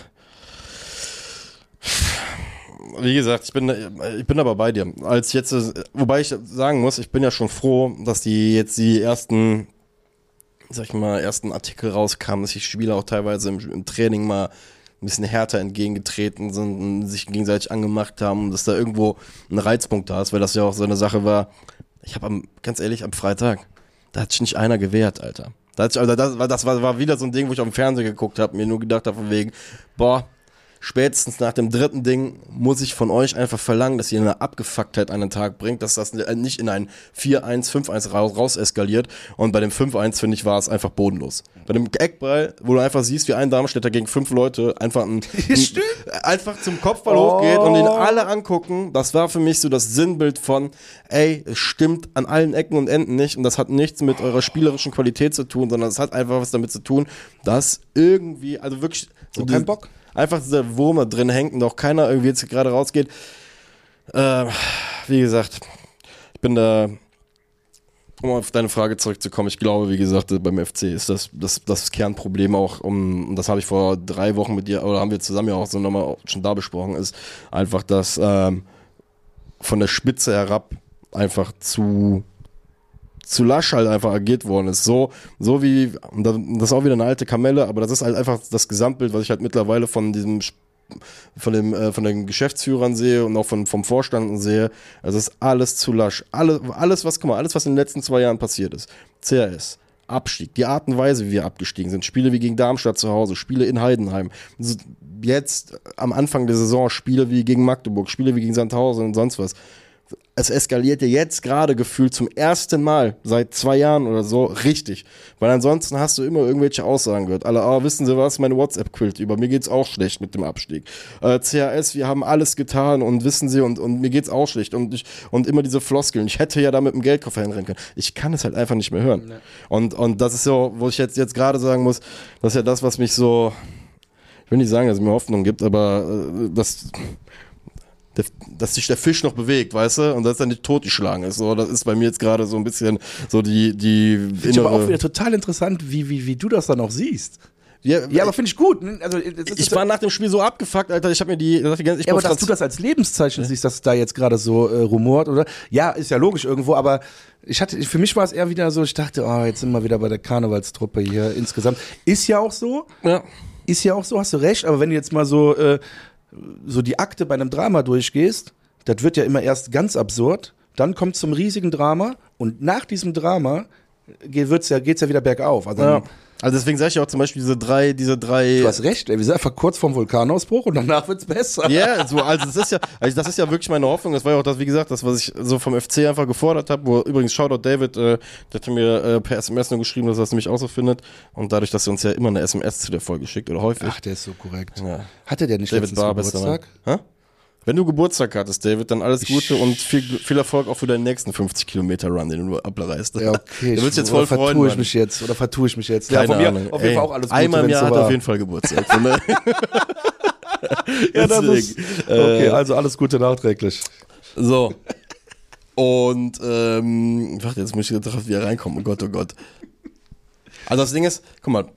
wie gesagt, ich bin aber bei dir. Als jetzt, wobei ich sagen muss, ich bin ja schon froh, dass die jetzt die ersten Artikel rauskamen, dass die Spieler auch teilweise im Training mal ein bisschen härter entgegengetreten sind und sich gegenseitig angemacht haben und dass da irgendwo ein Reizpunkt da ist, weil das ja auch so eine Sache war. Ich habe ganz ehrlich, am Freitag, da hat sich nicht einer gewehrt, Alter. Das war wieder so ein Ding, wo ich auf dem Fernseher geguckt habe, mir nur gedacht habe von wegen, spätestens nach dem 3. Ding muss ich von euch einfach verlangen, dass ihr eine Abgefucktheit an den Tag bringt, dass das nicht in ein 4-1, 5-1 raus eskaliert. Und bei dem 5-1, finde ich, war es einfach bodenlos. Bei dem Eckball, wo du einfach siehst, wie ein Darmstädter gegen 5 Leute einfach einfach zum Kopfball hochgeht und ihn alle angucken, das war für mich so das Sinnbild von, es stimmt an allen Ecken und Enden nicht und das hat nichts mit eurer spielerischen Qualität zu tun, sondern es hat einfach was damit zu tun, dass irgendwie, also wirklich so kein Bock. Einfach dieser Wurm da drin hängt und auch keiner irgendwie jetzt gerade rausgeht. Wie gesagt, ich bin da, um auf deine Frage zurückzukommen, ich glaube, wie gesagt, beim FC ist das Kernproblem auch, und das habe ich vor 3 Wochen mit dir, oder haben wir zusammen ja auch so nochmal schon da besprochen, ist einfach, dass von der Spitze herab einfach zu lasch halt einfach agiert worden ist. So wie, das ist auch wieder eine alte Kamelle, aber das ist halt einfach das Gesamtbild, was ich halt mittlerweile von den Geschäftsführern sehe und auch vom Vorstand sehe. Also es ist alles zu lasch. Alles, was in den letzten 2 Jahren passiert ist. CRS, Abstieg, die Art und Weise, wie wir abgestiegen sind, Spiele wie gegen Darmstadt zu Hause, Spiele in Heidenheim, jetzt am Anfang der Saison Spiele wie gegen Magdeburg, Spiele wie gegen Sandhausen und sonst was. Es eskaliert ja jetzt gerade gefühlt zum ersten Mal seit 2 Jahren oder so richtig. Weil ansonsten hast du immer irgendwelche Aussagen gehört. Alle, wissen Sie was, meine WhatsApp quillt über. Mir geht's auch schlecht mit dem Abstieg. CHS, wir haben alles getan und wissen Sie, und mir geht's auch schlecht. Und immer diese Floskeln. Ich hätte ja da mit dem Geldkoffer hinrennen können. Ich kann es halt einfach nicht mehr hören. Nee. Und das ist so, wo ich jetzt gerade sagen muss, das ist ja das, was mich so, ich will nicht sagen, dass es mir Hoffnung gibt, aber dass sich der Fisch noch bewegt, weißt du, und dass er nicht totgeschlagen ist. So, das ist bei mir jetzt gerade so ein bisschen so die Finde ich aber auch wieder total interessant, wie du das dann auch siehst. Ja, aber finde ich gut. Also, ich war nach dem Spiel so abgefuckt, Alter, ich habe mir aber dass du das als Lebenszeichen siehst, dass da jetzt gerade so rumort, oder? Ja, ist ja logisch irgendwo, aber für mich war es eher wieder so, ich dachte, jetzt sind wir wieder bei der Karnevalstruppe hier insgesamt. Ist ja auch so. Ja. Ist ja auch so, hast du recht, aber wenn du jetzt mal so die Akte bei einem Drama durchgehst, das wird ja immer erst ganz absurd, dann kommt zum riesigen Drama und nach diesem Drama geht's ja wieder bergauf. Also deswegen sage ich auch zum Beispiel diese drei. Du hast recht, wir sind einfach kurz vorm Vulkanausbruch und danach wird's besser. Ja, also das ist ja wirklich meine Hoffnung. Das war ja auch das, wie gesagt, das, was ich so vom FC einfach gefordert habe. Wo übrigens Shoutout David, der hat mir per SMS nur geschrieben, dass er es nämlich auch so findet. Und dadurch, dass er uns ja immer eine SMS zu der Folge schickt oder häufig. Ach, der ist so korrekt. Ja. Hatte der nicht David letztens Geburtstag? Hä? Wenn du Geburtstag hattest, David, dann alles Gute und viel Erfolg auch für deinen nächsten 50 Kilometer Run, den du abreißt. Ja, okay. Du willst jetzt voll freuen, vertue ich mich jetzt? Keine von mir Ahnung. auf jeden Fall auch alles Gute. Einmal im Jahr so hat war. auf jeden Fall Geburtstag. Ja, das ist, okay, also alles Gute nachträglich. So. Und, warte, jetzt muss ich drauf wieder reinkommen. Oh Gott, oh Gott. Also das Ding ist, guck mal,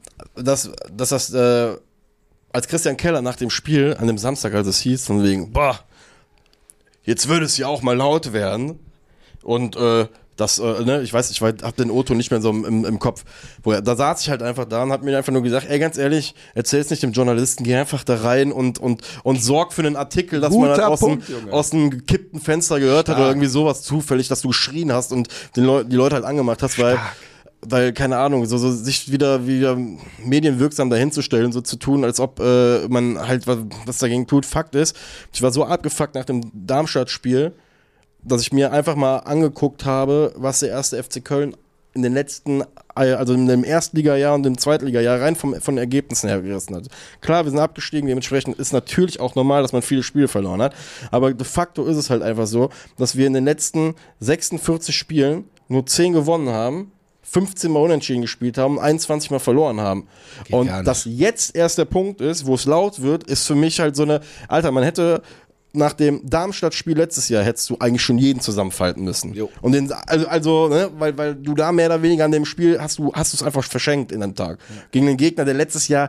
als Christian Keller nach dem Spiel, an dem Samstag, als es hieß, von wegen, boah, jetzt würde es ja auch mal laut werden. Und ich weiß, ich hab den O-Ton nicht mehr so im Kopf. Da saß ich halt einfach da und hab mir einfach nur gesagt, ey, ganz ehrlich, erzähl's nicht dem Journalisten, geh einfach da rein und sorg für einen Artikel, dass man halt aus einem gekippten Fenster gehört hat oder irgendwie sowas zufällig, dass du geschrien hast und die Leute halt angemacht hast, weil, keine Ahnung, so sich wieder medienwirksam dahinzustellen, so zu tun, als ob man halt was dagegen tut. Fakt ist, ich war so abgefuckt nach dem Darmstadt-Spiel, dass ich mir einfach mal angeguckt habe, was der erste FC Köln in den letzten, also in dem Erstligajahr und dem Zweitligajahr rein von Ergebnissen her gerissen hat. Klar, wir sind abgestiegen, dementsprechend ist natürlich auch normal, dass man viele Spiele verloren hat, aber de facto ist es halt einfach so, dass wir in den letzten 46 Spielen nur 10 gewonnen haben, 15 Mal unentschieden gespielt haben, 21 Mal verloren haben. Geht und dass jetzt erst der Punkt ist, wo es laut wird, ist für mich halt so eine, Alter, man hätte nach dem Darmstadt-Spiel letztes Jahr hättest du eigentlich schon jeden zusammenfalten müssen. Jo. Und ne, weil du da mehr oder weniger an dem Spiel hast du es einfach verschenkt in einem Tag. Ja. Gegen den Gegner, der letztes Jahr,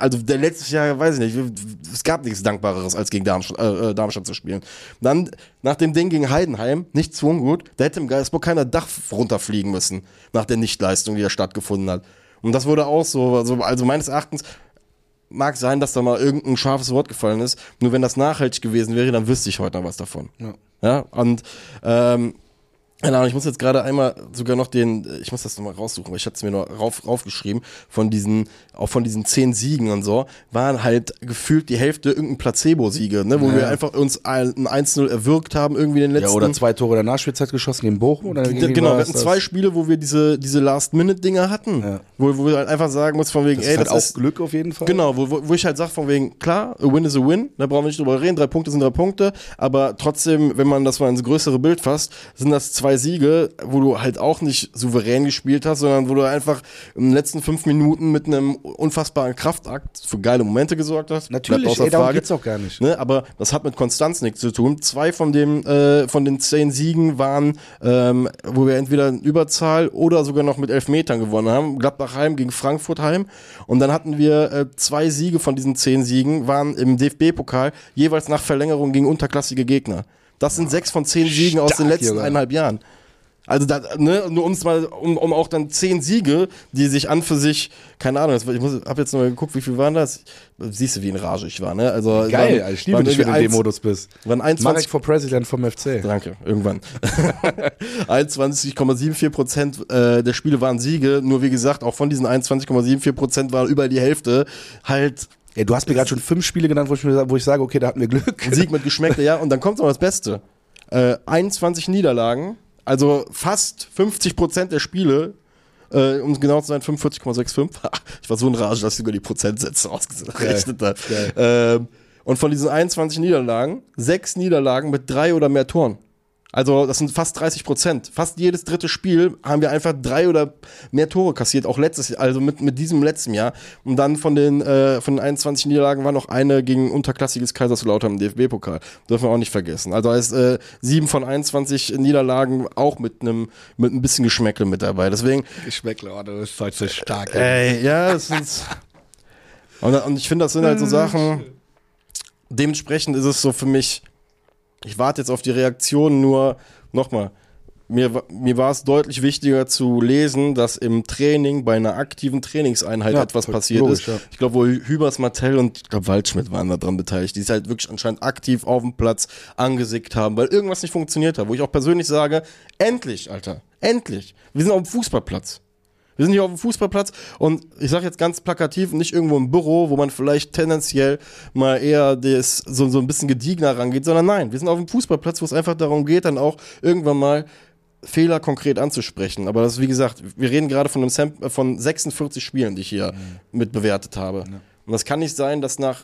weiß ich nicht, es gab nichts Dankbareres, als gegen Darmstadt zu spielen. Dann, nach dem Ding gegen Heidenheim, nicht zu ungut, da hätte im Geisburg keiner Dach runterfliegen müssen, nach der Nichtleistung, die da stattgefunden hat. Und das wurde auch so, also meines Erachtens, mag sein, dass da mal irgendein scharfes Wort gefallen ist. Nur wenn das nachhaltig gewesen wäre, dann wüsste ich heute noch was davon. Ja, und ich muss jetzt gerade einmal sogar noch ich muss das nochmal raussuchen, weil ich hatte es mir noch raufgeschrieben, von diesen 10 Siegen und so, waren halt gefühlt die Hälfte irgendein Placebo-Siege, ne, wo wir einfach uns ein 1-0 erwürgt haben, irgendwie in den letzten... Ja, oder 2 Tore in der Nachspielzeit geschossen gegen Bochum. Oder genau, wir hatten 2 Spiele, wo wir diese Last-Minute-Dinger hatten, wo wir halt einfach sagen muss, von wegen, das ist auch Glück auf jeden Fall. Genau, wo ich halt sage, von wegen, klar, a win is a win, da brauchen wir nicht drüber reden, 3 Punkte sind 3 Punkte, aber trotzdem, wenn man das mal ins größere Bild fasst, sind das 2 Siege, wo du halt auch nicht souverän gespielt hast, sondern wo du einfach in den letzten 5 Minuten mit einem unfassbaren Kraftakt für geile Momente gesorgt hast. Natürlich, darum geht's auch gar nicht. Ne, aber das hat mit Konstanz nichts zu tun. 2 von den 10 Siegen waren, wo wir entweder in Überzahl oder sogar noch mit Elfmetern gewonnen haben. Gladbach heim gegen Frankfurt heim. Und dann hatten wir 2 Siege von diesen 10 Siegen, waren im DFB-Pokal jeweils nach Verlängerung gegen unterklassige Gegner. Das sind 6 von 10 Siegen aus den letzten 1,5 Jahren. Also nur um auch dann 10 Siege, die sich an für sich, keine Ahnung, hab jetzt noch mal geguckt, wie viel waren das? Siehst du, wie in Rage ich war, ne? Also geil, ich liebe dich, wenn du in dem Modus bist. Marek for President vom FC. Danke, irgendwann. 21,74% der Spiele waren Siege, nur wie gesagt, auch von diesen 21,74% war über die Hälfte halt... Ja, du hast mir gerade schon 5 Spiele genannt, wo ich sage, okay, da hatten wir Glück. Ein Sieg mit Geschmäckle, ja, und dann kommt noch das Beste. 21 Niederlagen, also fast 50% der Spiele, um genau zu sein, 45,65. Ich war so in Rage, dass ich sogar die Prozentsätze ausgerechnet habe. Und von diesen 21 Niederlagen, 6 Niederlagen mit 3 oder mehr Toren. Also das sind fast 30%. Fast jedes dritte Spiel haben wir einfach 3 oder mehr Tore kassiert, auch letztes Jahr, also mit diesem letzten Jahr. Und dann von den 21 Niederlagen war noch eine gegen unterklassiges Kaiserslautern im DFB-Pokal. Dürfen wir auch nicht vergessen. Also heißt 7 von 21 Niederlagen auch mit ein bisschen Geschmäckle mit dabei. Deswegen Geschmäckle, oh, das ist halt so stark. Ja, das sind und ich finde, das sind halt so Sachen, dementsprechend ist es so für mich, ich warte jetzt auf die Reaktion, nur nochmal, mir war es deutlich wichtiger zu lesen, dass im Training, bei einer aktiven Trainingseinheit etwas passiert logisch, ist. Ja. Ich glaube, wo Hübers, Martell und ich glaube Waldschmidt waren daran beteiligt, die es halt wirklich anscheinend aktiv auf dem Platz angesickt haben, weil irgendwas nicht funktioniert hat, wo ich auch persönlich sage, endlich, Alter, endlich, wir sind auf dem Fußballplatz. Wir sind hier auf dem Fußballplatz und ich sage jetzt ganz plakativ, nicht irgendwo im Büro, wo man vielleicht tendenziell mal eher so ein bisschen gediegener rangeht, sondern nein, wir sind auf dem Fußballplatz, wo es einfach darum geht, dann auch irgendwann mal Fehler konkret anzusprechen. Aber das ist, wie gesagt, wir reden gerade von einem von 46 Spielen, die ich hier mit bewertet habe. Ja. Und das kann nicht sein, dass nach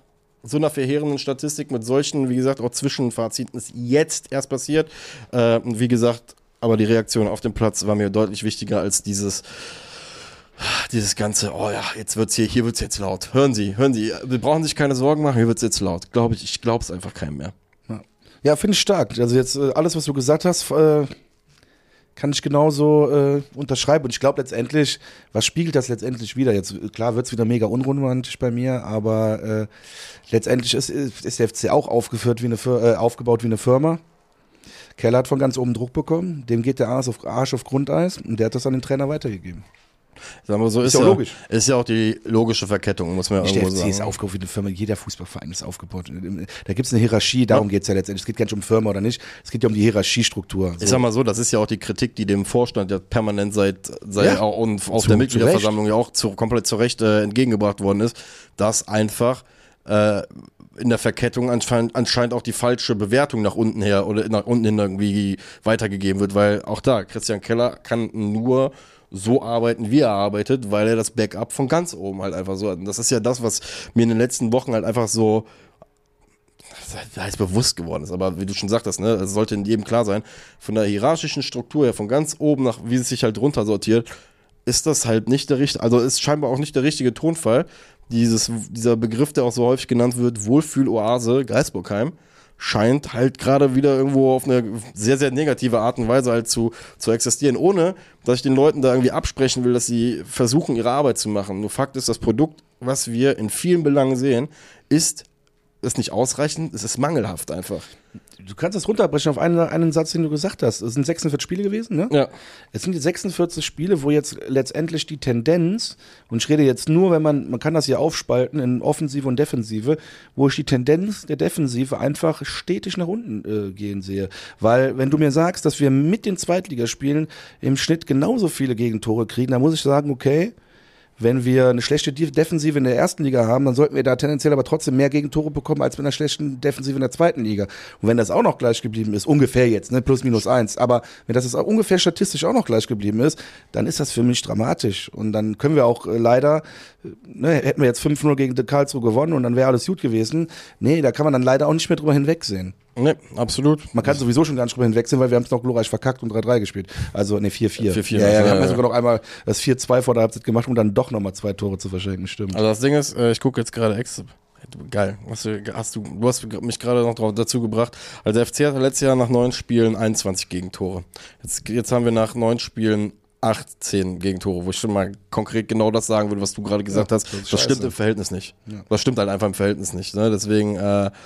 so einer verheerenden Statistik mit solchen, wie gesagt, auch Zwischenfaziten ist jetzt erst passiert. Und wie gesagt, aber die Reaktion auf dem Platz war mir deutlich wichtiger als dieses ganze, oh ja, jetzt wird's hier wird's jetzt laut. Hören Sie, wir brauchen sich keine Sorgen machen, hier wird's jetzt laut. Ich glaube es einfach keinem mehr. Ja, finde ich stark. Also jetzt alles, was du gesagt hast, kann ich genauso unterschreiben. Und ich glaube letztendlich, was spiegelt das letztendlich wieder? Jetzt, klar wird's wieder mega unromantisch bei mir, aber letztendlich ist der FC auch aufgebaut wie eine Firma. Keller hat von ganz oben Druck bekommen, dem geht der Arsch auf Grundeis und der hat das an den Trainer weitergegeben. Sagen wir so, ist ja logisch. Ist ja auch die logische Verkettung, muss man ja irgendwo sagen. Der FC ist aufgebaut wie eine Firma, jeder Fußballverein ist aufgebaut. Da gibt es eine Hierarchie, darum geht es ja letztendlich. Es geht gar nicht um Firma oder nicht, es geht ja um die Hierarchiestruktur. So. Ich sag mal so, das ist ja auch die Kritik, die dem Vorstand ja permanent auch und auf der Mitgliederversammlung ja auch komplett zu Recht entgegengebracht worden ist, dass einfach in der Verkettung anscheinend auch die falsche Bewertung nach unten her oder nach unten hin irgendwie weitergegeben wird, weil auch da, Christian Keller kann nur so arbeiten, wie er arbeitet, weil er das Backup von ganz oben halt einfach so hat. Und das ist ja das, was mir in den letzten Wochen halt einfach so bewusst geworden ist. Aber wie du schon sagtest, ne, es sollte in jedem klar sein, von der hierarchischen Struktur her, von ganz oben nach, wie es sich halt runter sortiert, ist das halt nicht der richtige, also ist scheinbar auch nicht der richtige Tonfall. Dieser Begriff, der auch so häufig genannt wird, Wohlfühloase, Geisbockheim, scheint halt gerade wieder irgendwo auf eine sehr, sehr negative Art und Weise halt zu existieren, ohne dass ich den Leuten da irgendwie absprechen will, dass sie versuchen, ihre Arbeit zu machen. Nur Fakt ist, das Produkt, was wir in vielen Belangen sehen, ist nicht ausreichend, es ist mangelhaft einfach. Du kannst das runterbrechen auf einen Satz, den du gesagt hast. Es sind 46 Spiele gewesen, ne? Ja. Es sind die 46 Spiele, wo jetzt letztendlich die Tendenz, und ich rede jetzt nur, wenn man kann das hier aufspalten in Offensive und Defensive, wo ich die Tendenz der Defensive einfach stetig nach unten gehen sehe. Weil, wenn du mir sagst, dass wir mit den Zweitligaspielen im Schnitt genauso viele Gegentore kriegen, dann muss ich sagen, okay, wenn wir eine schlechte Defensive in der ersten Liga haben, dann sollten wir da tendenziell aber trotzdem mehr Gegentore bekommen als mit einer schlechten Defensive in der zweiten Liga. Und wenn das auch noch gleich geblieben ist, ungefähr jetzt, ne, plus minus 1, aber wenn das jetzt auch ungefähr statistisch auch noch gleich geblieben ist, dann ist das für mich dramatisch. Und dann können wir auch leider, hätten wir jetzt 5-0 gegen Karlsruhe gewonnen und dann wäre alles gut gewesen. Nee, da kann man dann leider auch nicht mehr drüber hinwegsehen. Nee, absolut. Man kann sowieso schon gar nicht drüber hinwegsehen, weil wir haben es noch glorreich verkackt und 3-3 gespielt. Also, 4-4. 4-4. Ja, wir haben ja sogar noch einmal das 4-2 vor der Halbzeit gemacht, um dann doch nochmal 2 Tore zu verschenken, stimmt. Also das Ding ist, ich gucke jetzt gerade geil. Du hast mich gerade noch dazu gebracht. Also der FC hatte letztes Jahr nach 9 Spielen 21 Gegentore. Jetzt haben wir nach 9 Spielen 18 Gegentore, wo ich schon mal konkret genau das sagen würde, was du gerade gesagt hast. Das stimmt im Verhältnis nicht. Ja. Das stimmt halt einfach im Verhältnis nicht. Ne? Deswegen,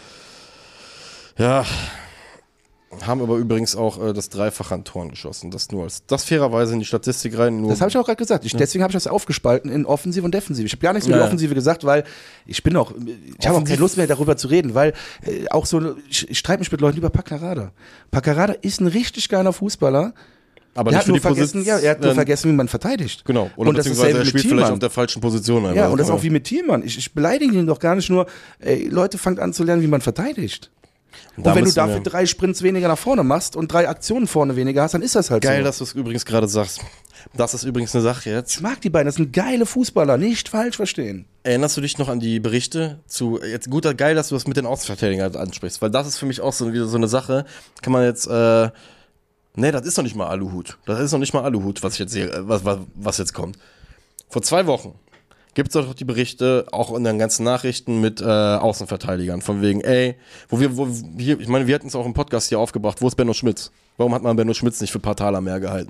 haben aber übrigens auch das Dreifache an Toren geschossen. Das fairerweise in die Statistik rein. Das habe ich auch gerade gesagt. Deswegen habe ich das aufgespalten in Offensive und Defensive. Ich habe gar nichts über die Offensive gesagt, weil ich habe auch keine Lust mehr darüber zu reden, weil auch so, ich streite mich mit Leuten über Paccarada. Paccarada ist ein richtig geiler Fußballer. Aber er hat nur vergessen, wie man verteidigt. Genau. Oder beziehungsweise er spielt vielleicht auf der falschen Position. Einfach. Ja, und das ist auch wie mit Thielmann. Ich beleidige ihn doch gar nicht nur, Leute, fangt an zu lernen, wie man verteidigt. Und wenn du dafür 3 Sprints weniger nach vorne machst und 3 Aktionen vorne weniger hast, dann ist das halt geil, so. Dass du es übrigens gerade sagst. Das ist übrigens eine Sache jetzt. Ich mag die beiden, das sind geile Fußballer, nicht falsch verstehen. Erinnerst du dich noch an die Berichte zu, jetzt geil, dass du das mit den Außenverteidigern ansprichst, weil das ist für mich auch wieder so eine Sache, kann man jetzt, nee, das ist noch nicht mal Aluhut. Das ist noch nicht mal Aluhut, was ich jetzt sehe, was jetzt kommt. Vor 2 Wochen gibt es doch die Berichte, auch in den ganzen Nachrichten mit Außenverteidigern, von wegen, ich meine, wir hatten es auch im Podcast hier aufgebracht, wo ist Benno Schmitz? Warum hat man Benno Schmitz nicht für ein paar Taler mehr gehalten?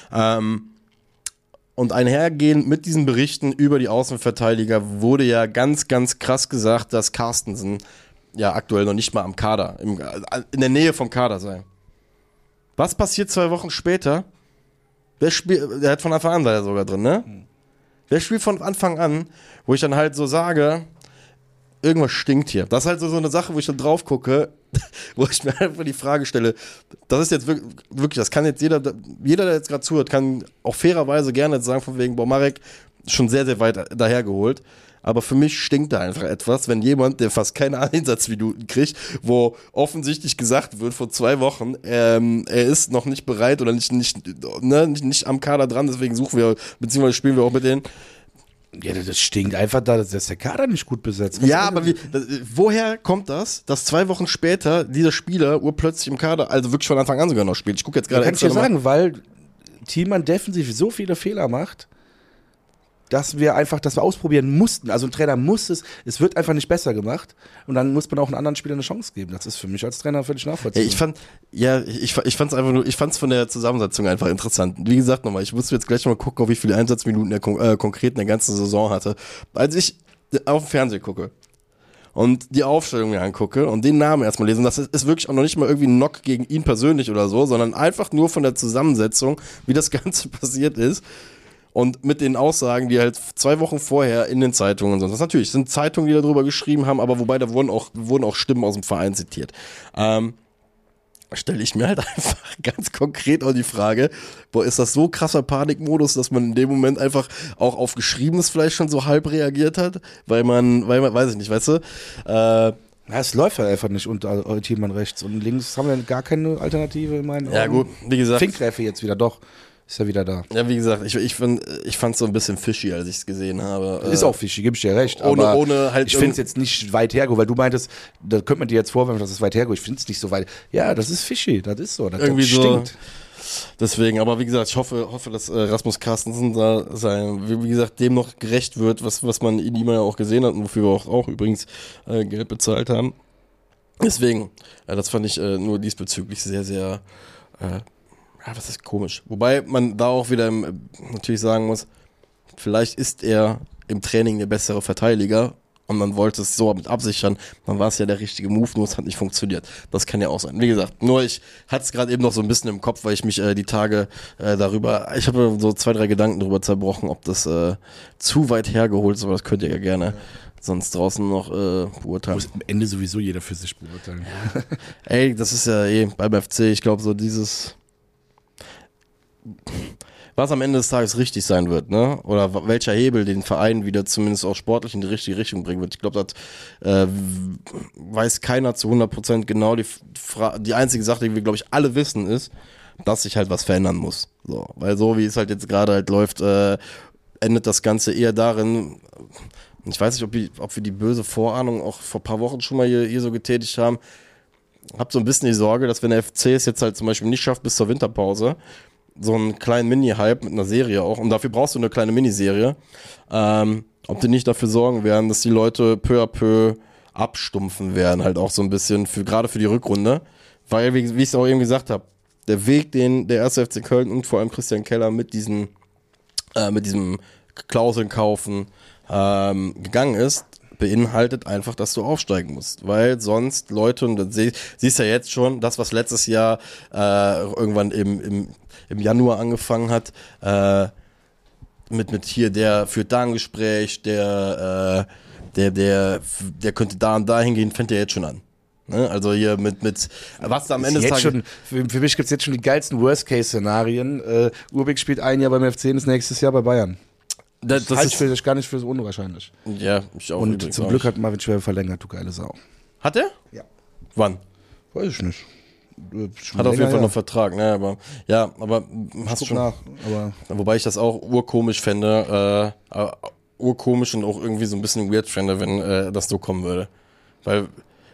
Und einhergehend mit diesen Berichten über die Außenverteidiger wurde ja ganz, ganz krass gesagt, dass Carstensen ja aktuell noch nicht mal am Kader, in der Nähe vom Kader sei. Was passiert 2 Wochen später? Der hat von Anfang an war er sogar drin, ne? Wer spielt von Anfang an, wo ich dann halt so sage, irgendwas stinkt hier. Das ist halt so eine Sache, wo ich dann drauf gucke, wo ich mir einfach die Frage stelle, das ist jetzt wirklich, das kann jetzt jeder, der jetzt gerade zuhört, kann auch fairerweise gerne jetzt sagen, von wegen, Marek, schon sehr, sehr weit dahergeholt. Aber für mich stinkt da einfach etwas, wenn jemand, der fast keine Einsatzminuten kriegt, wo offensichtlich gesagt wird vor 2 Wochen, er ist noch nicht bereit oder nicht am Kader dran, deswegen suchen wir, beziehungsweise spielen wir auch mit denen. Ja, das stinkt einfach da, dass der Kader nicht gut besetzt. Ja, aber woher kommt das, dass 2 Wochen später dieser Spieler urplötzlich im Kader, also wirklich von Anfang an sogar noch spielt? Ich gucke jetzt gerade kann ich dir sagen, weil Thielmann defensiv so viele Fehler macht, dass wir ausprobieren mussten. Also ein Trainer muss es wird einfach nicht besser gemacht und dann muss man auch einen anderen Spieler eine Chance geben. Das ist für mich als Trainer völlig nachvollziehbar. Ich fand's von der Zusammensetzung einfach interessant. Wie gesagt nochmal, ich muss jetzt gleich mal gucken, auf wie viele Einsatzminuten er konkret in der ganzen Saison hatte. Als ich auf dem Fernseher gucke und die Aufstellung mir angucke und den Namen erstmal lese, und das ist wirklich auch noch nicht mal irgendwie ein Knock gegen ihn persönlich oder so, sondern einfach nur von der Zusammensetzung, wie das Ganze passiert ist. Und mit den Aussagen, die halt 2 Wochen vorher in den Zeitungen und so. Das natürlich sind Zeitungen, die darüber geschrieben haben, aber wobei da wurden auch Stimmen aus dem Verein zitiert. Stelle ich mir halt einfach ganz konkret auch die Frage, ist das so krasser Panikmodus, dass man in dem Moment einfach auch auf Geschriebenes vielleicht schon so halb reagiert hat? Weil man weiß ich nicht, weißt du? Ja, es läuft halt einfach nicht unter Thielmann rechts und links haben wir gar keine Alternative in meinen Augen. Ja gut, wie gesagt. Finkgräfe jetzt wieder, doch. Ist ja wieder da. Ja, wie gesagt, ich fand's so ein bisschen fishy, als ich es gesehen habe. Ist auch fishy, gebe ich dir recht. Ohne halt ich finde es jetzt nicht weit hergeholt, weil du meintest, da könnte man dir jetzt vorwerfen, dass es weit hergeholt. Ich finde es nicht so weit. Ja, das ist fishy, das ist so. Das stinkt. So, deswegen, aber wie gesagt, ich hoffe, dass Rasmus Carstensen da wie gesagt, dem noch gerecht wird, was man in ihm ja auch gesehen hat und wofür wir auch übrigens Geld bezahlt haben. Deswegen, das fand ich nur diesbezüglich sehr, sehr was ist komisch. Wobei man da auch wieder natürlich sagen muss, vielleicht ist er im Training der bessere Verteidiger und man wollte es so mit absichern, dann war es ja der richtige Move, nur es hat nicht funktioniert. Das kann ja auch sein. Wie gesagt, nur ich hatte es gerade eben noch so ein bisschen im Kopf, weil ich mich die Tage ich habe so 2, 3 Gedanken darüber zerbrochen, ob das zu weit hergeholt ist, aber das könnt ihr ja gerne sonst draußen noch beurteilen. Muss am Ende sowieso jeder für sich beurteilen. Ja. Ey, das ist ja beim FC, ich glaube so was am Ende des Tages richtig sein wird, ne? Oder welcher Hebel den Verein wieder zumindest auch sportlich in die richtige Richtung bringen wird. Ich glaube, das weiß keiner zu 100% genau. Die einzige Sache, die wir, glaube ich, alle wissen, ist, dass sich halt was verändern muss. So, weil so wie es halt jetzt gerade halt läuft, endet das Ganze eher darin. Ich weiß nicht, ob wir die böse Vorahnung auch vor ein paar Wochen schon mal hier so getätigt haben. Hab so ein bisschen die Sorge, dass wenn der FC es jetzt halt zum Beispiel nicht schafft bis zur Winterpause, so einen kleinen Mini-Hype mit einer Serie auch, und dafür brauchst du eine kleine Miniserie, ob die nicht dafür sorgen werden, dass die Leute peu à peu abstumpfen werden, halt auch so ein bisschen, gerade für die Rückrunde, weil, wie ich es auch eben gesagt habe, der Weg, den der 1. FC Köln und vor allem Christian Keller mit diesem Klauseln kaufen gegangen ist, beinhaltet einfach, dass du aufsteigen musst, weil sonst Leute, und das siehst ja jetzt schon, das, was letztes Jahr irgendwann im Januar angefangen hat, mit hier, der führt da ein Gespräch, der könnte da und da hingehen, fängt ja jetzt schon an. Ne? Also hier mit was da am Ende des Tages... Für mich gibt es jetzt schon die geilsten Worst-Case-Szenarien. Urbeck spielt ein Jahr beim FC und ist nächstes Jahr bei Bayern. Das halte ich gar nicht für so unwahrscheinlich. Ja, ich auch. Und zum Glück hat Marvin Schwäbe verlängert, du geile Sau. Hat er? Ja. Wann? Weiß ich nicht. Hat auf jeden Fall noch Vertrag, ne? Aber hast du schon. Wobei ich das auch urkomisch fände, urkomisch und auch irgendwie so ein bisschen weird fände, wenn das so kommen würde. Weil,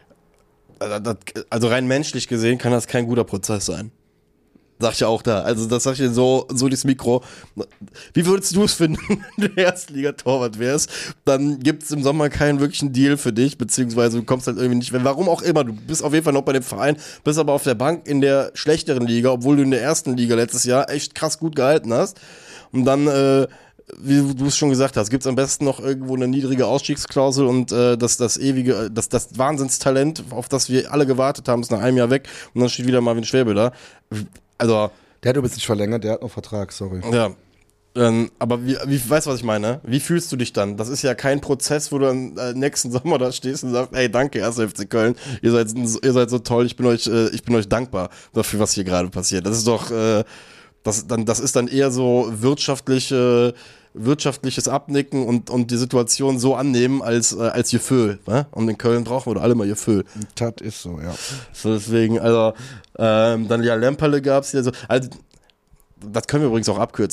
also rein menschlich gesehen kann das kein guter Prozess sein. Sag ich ja auch da. Also das sag ich dir so durchs Mikro. Wie würdest du es finden, wenn du der Erstliga-Torwart wärst? Dann gibt es im Sommer keinen wirklichen Deal für dich, beziehungsweise du kommst halt irgendwie nicht, warum auch immer. Du bist auf jeden Fall noch bei dem Verein, bist aber auf der Bank in der schlechteren Liga, obwohl du in der ersten Liga letztes Jahr echt krass gut gehalten hast. Und dann, wie du es schon gesagt hast, gibt es am besten noch irgendwo eine niedrige Ausstiegsklausel und das Wahnsinnstalent, auf das wir alle gewartet haben, ist nach einem Jahr weg und dann steht wieder Marvin Schwäbe da. Also, der hat übrigens nicht verlängert, der hat noch Vertrag, sorry. Ja, aber weißt du, was ich meine? Wie fühlst du dich dann? Das ist ja kein Prozess, wo du dann nächsten Sommer da stehst und sagst, ey, danke, 1. FC Köln, ihr seid so toll, ich bin euch dankbar dafür, was hier gerade passiert. Das ist doch, das ist dann eher so wirtschaftliches Abnicken und die Situation so annehmen als Gefühl. Ne? Und in Köln brauchen wir doch alle mal Gefühl. Das ist so, ja. So deswegen, also dann ja Lemperle gab's hier so. Also, das können wir übrigens auch abkürzen.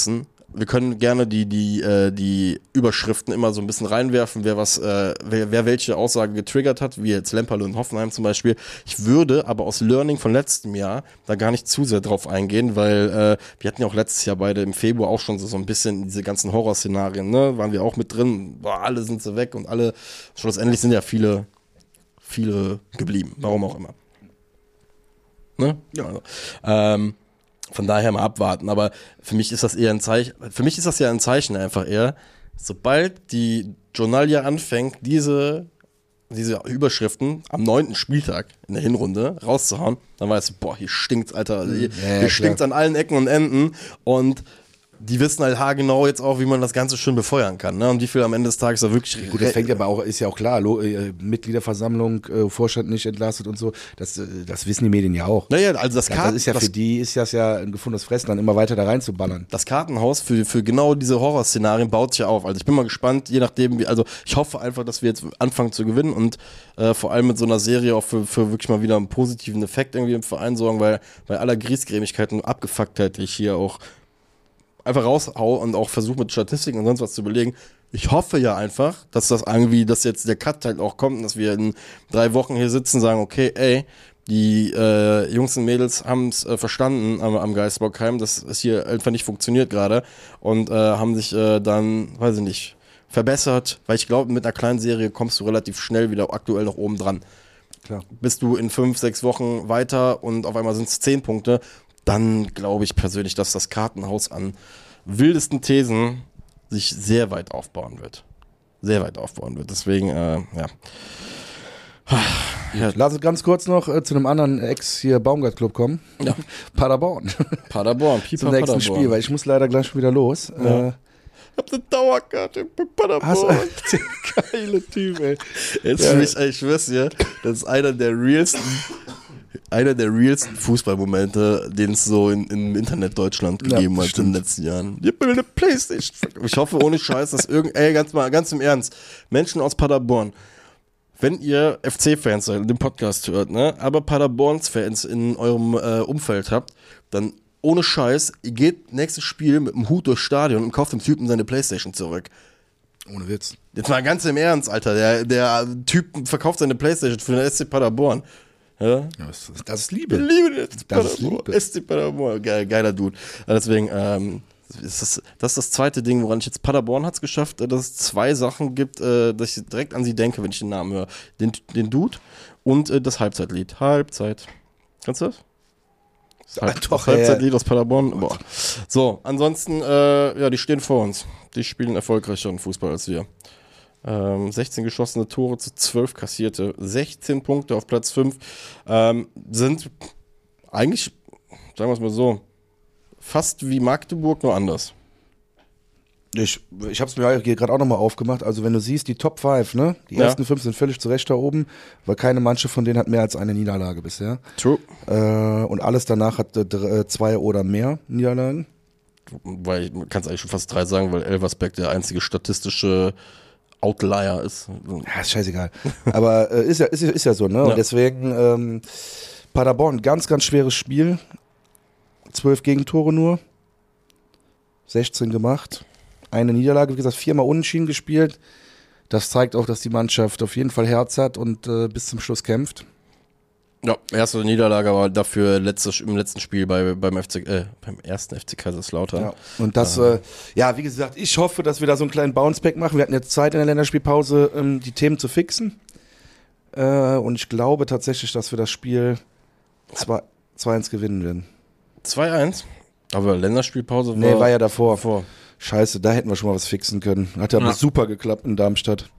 wir können gerne die Überschriften immer so ein bisschen reinwerfen, wer welche Aussage getriggert hat, wie jetzt Lemperle und Hoffenheim zum Beispiel. Ich würde aber aus Learning von letztem Jahr da gar nicht zu sehr drauf eingehen, weil wir hatten ja auch letztes Jahr beide im Februar auch schon so ein bisschen diese ganzen Horrorszenarien, ne? Waren wir auch mit drin, boah, alle sind sie weg und alle, schlussendlich sind ja viele geblieben, warum auch immer. Ne? Ja. Also, von daher mal abwarten, aber für mich ist das eher ein Zeichen, einfach eher, sobald die Journalia anfängt, diese Überschriften am 9. Spieltag in der Hinrunde rauszuhauen, dann weißt du, boah, hier stinkt's, Alter, hier stinkt's an allen Ecken und Enden und die wissen halt haargenau jetzt auch, wie man das Ganze schön befeuern kann, ne? Und wie viel am Ende des Tages da wirklich... Gut, das fängt aber auch, ist ja auch klar, Mitgliederversammlung, Vorstand nicht entlastet und so, das wissen die Medien ja auch. Naja, also das ist ja für die, ist das ja ein gefundenes Fressen, dann immer weiter da reinzuballern. Das Kartenhaus für genau diese Horrorszenarien baut sich ja auf. Also ich bin mal gespannt, je nachdem, also ich hoffe einfach, dass wir jetzt anfangen zu gewinnen und vor allem mit so einer Serie auch für wirklich mal wieder einen positiven Effekt irgendwie im Verein sorgen, weil bei aller Griesgrämigkeit und Abgefucktheit, die ich hier auch einfach raushau und auch versuche mit Statistiken und sonst was zu belegen. Ich hoffe ja einfach, dass das irgendwie, dass jetzt der Cut halt auch kommt und dass wir in 3 Wochen hier sitzen und sagen, okay, ey, die Jungs und Mädels haben es verstanden am Geisbockheim, dass es hier einfach nicht funktioniert gerade und haben sich dann, weiß ich nicht, verbessert, weil ich glaube, mit einer kleinen Serie kommst du relativ schnell wieder aktuell noch oben dran. Klar. Bist du in 5, 6 Wochen weiter und auf einmal sind es 10 Punkte, dann glaube ich persönlich, dass das Kartenhaus an wildesten Thesen sich sehr weit aufbauen wird. Sehr weit aufbauen wird. Deswegen, ja. Lass uns ganz kurz noch zu einem anderen Ex-Baumgart-Club kommen. Ja. Paderborn. Zum nächsten Spiel, weil ich muss leider gleich schon wieder los. Ja. Ich hab eine Dauerkarte bei Paderborn. Geile Typ, ey. Jetzt für mich, ich schwör's dir, das ist einer der realsten Fußballmomente, den es so im Internet Deutschland gegeben hat in den letzten Jahren. Ich hab mir eine Playstation. Ich hoffe ohne Scheiß, dass ganz im Ernst, Menschen aus Paderborn, wenn ihr FC-Fans seid und den Podcast hört, ne, aber Paderborns-Fans in eurem Umfeld habt, dann ohne Scheiß, ihr geht nächstes Spiel mit dem Hut durchs Stadion und kauft dem Typen seine Playstation zurück. Ohne Witz. Jetzt mal ganz im Ernst, Alter. Der Typ verkauft seine Playstation für den SC Paderborn. Ja? Das ist Liebe. Ich liebe den SC Das ist Paderborn. Liebe. SC Paderborn. Geiler Dude. Deswegen, das ist das zweite Ding, woran ich jetzt Paderborn hat es geschafft, dass es 2 Sachen gibt, dass ich direkt an sie denke, wenn ich den Namen höre. Den Dude und das Halbzeitlied. Halbzeit. Kannst du das? Das Halbzeitlied aus Paderborn. Boah. So, ansonsten, ja, die stehen vor uns. Die spielen erfolgreicheren Fußball als wir. 16 geschossene Tore zu 12 kassierte. 16 Punkte auf Platz 5. Sind eigentlich, sagen wir es mal so, fast wie Magdeburg, nur anders. Ich habe es mir hier gerade auch nochmal aufgemacht. Also wenn du siehst, die Top 5, ne? Die ersten 5 sind völlig zu Recht da oben, weil keine Mannschaft von denen hat mehr als eine Niederlage bisher. True. Und alles danach hat 2 oder mehr Niederlagen. Weil man kann es eigentlich schon fast 3 sagen, weil Elversberg der einzige statistische Outlier ist. Ja, ist scheißegal. Aber ist ja so, ne? Ja. Und deswegen Paderborn, ganz, ganz schweres Spiel. 12 Gegentore nur. 16 gemacht. Eine Niederlage, wie gesagt, 4-mal unentschieden gespielt. Das zeigt auch, dass die Mannschaft auf jeden Fall Herz hat und bis zum Schluss kämpft. Ja, erste Niederlage war dafür im letzten Spiel beim ersten FC Kaiserslautern. Ja, und das, ja, wie gesagt, ich hoffe, dass wir da so einen kleinen Bounceback machen. Wir hatten jetzt Zeit in der Länderspielpause, die Themen zu fixen. Und ich glaube tatsächlich, dass wir das Spiel 2-1 gewinnen werden. 2-1? Aber Länderspielpause war... Nee, war ja davor. Scheiße, da hätten wir schon mal was fixen können. Hat ja super geklappt in Darmstadt.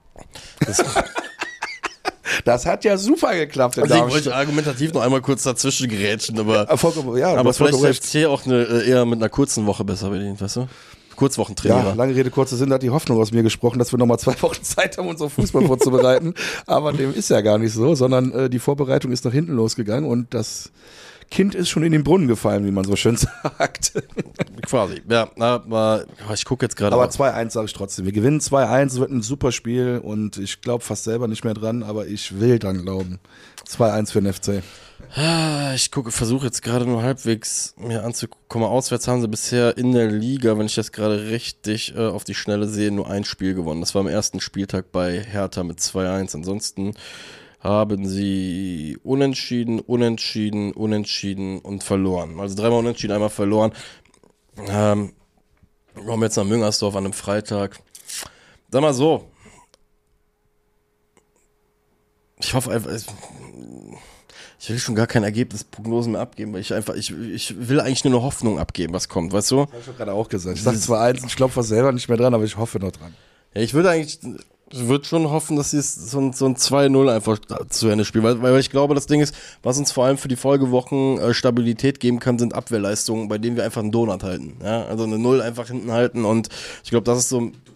Das hat ja super geklappt in Darmstadt. Ich wollte argumentativ noch einmal kurz dazwischen gerätschen, aber aber vielleicht ist FC auch eher mit einer kurzen Woche besser bedient, weißt du? Kurzwochentrainer. Ja, lange Rede, kurzer Sinn, hat die Hoffnung aus mir gesprochen, dass wir nochmal 2 Wochen Zeit haben, unseren Fußball vorzubereiten. Aber dem ist ja gar nicht so, sondern die Vorbereitung ist nach hinten losgegangen und das Kind ist schon in den Brunnen gefallen, wie man so schön sagt. Quasi, ja. Aber ich gucke jetzt gerade. Aber 2-1 sage ich trotzdem. Wir gewinnen 2-1, es wird ein super Spiel und ich glaube fast selber nicht mehr dran, aber ich will dran glauben. 2-1 für den FC. Ich versuche jetzt gerade nur halbwegs mir anzugucken. Auswärts haben sie bisher in der Liga, wenn ich das gerade richtig auf die Schnelle sehe, nur ein Spiel gewonnen. Das war am ersten Spieltag bei Hertha mit 2-1. Ansonsten haben sie unentschieden und verloren. Also 3-mal unentschieden, einmal verloren. Wir haben jetzt nach Müngersdorf an einem Freitag. Sag mal so. Ich hoffe einfach, ich will schon gar keine Ergebnisprognosen mehr abgeben, weil ich will eigentlich nur eine Hoffnung abgeben, was kommt, weißt du? Das habe ich gerade auch gesagt. Ich sage 2-1 und ich glaube fast selber nicht mehr dran, aber ich hoffe noch dran. Ja, ich würde schon hoffen, dass sie so ein 2-0 einfach zu Ende spielen, weil ich glaube, das Ding ist, was uns vor allem für die Folgewochen Stabilität geben kann, sind Abwehrleistungen, bei denen wir einfach einen Donut halten. Ja? Also eine 0 einfach hinten halten und ich glaube, das ist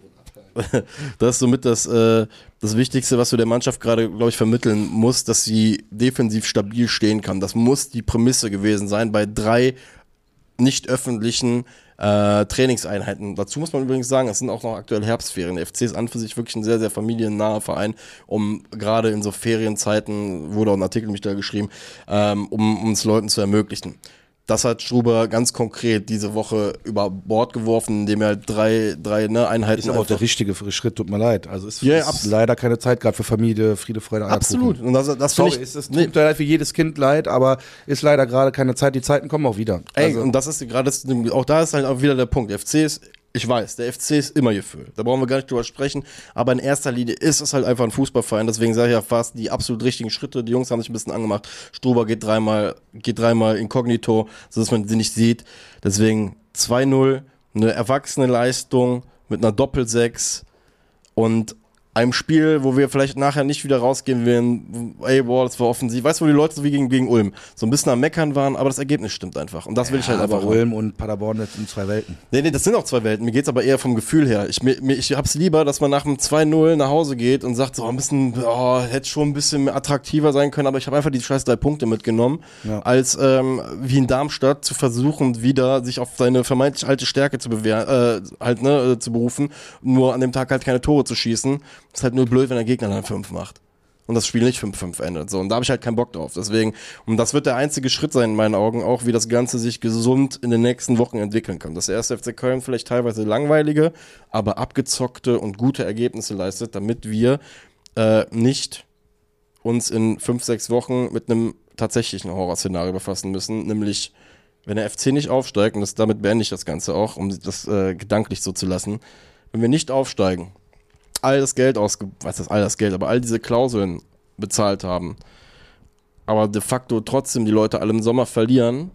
somit das Wichtigste, was du der Mannschaft gerade, glaube ich, vermitteln muss, dass sie defensiv stabil stehen kann. Das muss die Prämisse gewesen sein bei 3 nicht öffentlichen Trainingseinheiten. Dazu muss man übrigens sagen, es sind auch noch aktuell Herbstferien. Der FC ist an für sich wirklich ein sehr, sehr familiennaher Verein, um gerade in so Ferienzeiten, wurde auch ein Artikel mich da geschrieben, um es Leuten zu ermöglichen. Das hat Struber ganz konkret diese Woche über Bord geworfen, indem er 3 Einheiten. Ist aber auch der richtige Schritt, tut mir leid. Also ist leider keine Zeit gerade für Familie, Friede, Freude, Eierkuchen. Absolut. Und das Sorry, es tut mir leid für jedes Kind leid, aber ist leider gerade keine Zeit. Die Zeiten kommen auch wieder. Also, und das ist gerade, auch da ist halt auch wieder der Punkt. Ich weiß, der FC ist immer gefüllt. Da brauchen wir gar nicht drüber sprechen. Aber in erster Linie ist es halt einfach ein Fußballverein. Deswegen sage ich ja fast die absolut richtigen Schritte. Die Jungs haben sich ein bisschen angemacht. Struber geht dreimal inkognito, sodass man sie nicht sieht. Deswegen 2-0, eine erwachsene Leistung mit einer Doppel-6 und einem Spiel, wo wir vielleicht nachher nicht wieder rausgehen werden, das war offensiv. Weißt du, wo die Leute so wie gegen Ulm so ein bisschen am Meckern waren, aber das Ergebnis stimmt einfach. Und das will ich halt einfach. Aber Ulm und Paderborn, das sind 2 Welten. Nee, das sind auch 2 Welten. Mir geht's aber eher vom Gefühl her. Ich hab's lieber, dass man nach dem 2-0 nach Hause geht und sagt, so hätte schon ein bisschen mehr attraktiver sein können, aber ich habe einfach die scheiß 3 Punkte mitgenommen, als wie in Darmstadt zu versuchen, wieder sich auf seine vermeintlich alte Stärke zu zu berufen, nur an dem Tag halt keine Tore zu schießen. Ist halt nur blöd, wenn der Gegner dann 5 macht. Und das Spiel nicht 5-5 endet. So, und da habe ich halt keinen Bock drauf. Deswegen, und das wird der einzige Schritt sein in meinen Augen, auch wie das Ganze sich gesund in den nächsten Wochen entwickeln kann. Dass der 1. FC Köln vielleicht teilweise langweilige, aber abgezockte und gute Ergebnisse leistet, damit wir nicht uns in 5-6 Wochen mit einem tatsächlichen Horrorszenario befassen müssen. Nämlich, wenn der FC nicht aufsteigt, und damit beende ich das Ganze auch, um das gedanklich so zu lassen, wenn wir nicht aufsteigen, all diese Klauseln bezahlt haben, aber de facto trotzdem die Leute alle im Sommer verlieren,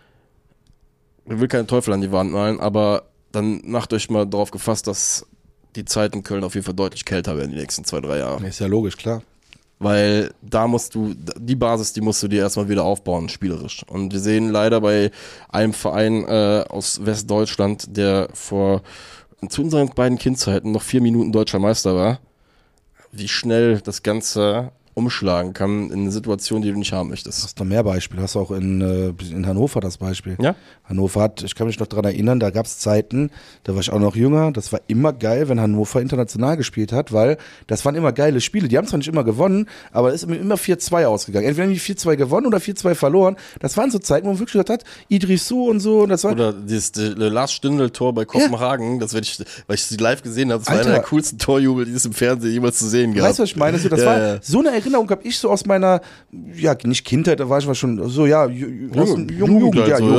ich will keinen Teufel an die Wand malen, aber dann macht euch mal darauf gefasst, dass die Zeit in Köln auf jeden Fall deutlich kälter werden die nächsten 2-3 Jahre. Ist ja logisch, klar. Weil da musst du dir erstmal wieder aufbauen, spielerisch. Und wir sehen leider bei einem Verein aus Westdeutschland, der zu unseren beiden Kindzeiten noch 4 Minuten deutscher Meister war, wie schnell das Ganze umschlagen kann in eine Situation, die du nicht haben möchtest. Hast noch mehr Beispiele? Hast du auch in Hannover das Beispiel? Ja. Hannover ich kann mich noch daran erinnern, da gab es Zeiten, da war ich auch noch jünger, das war immer geil, wenn Hannover international gespielt hat, weil das waren immer geile Spiele. Die haben zwar nicht immer gewonnen, aber es ist immer 4-2 ausgegangen. Entweder haben die 4-2 gewonnen oder 4-2 verloren. Das waren so Zeiten, wo man wirklich gesagt hat, Idrissou und so. Und das war oder das Lars Stindl-Tor bei Kopenhagen, das weil ich sie live gesehen habe, das war einer der coolsten Torjubel, die es im Fernsehen jemals zu sehen gab. Weißt du, was ich meine? Das war so eine Erinnerung, habe ich so aus meiner, nicht Kindheit, da war ich schon so, Jugend,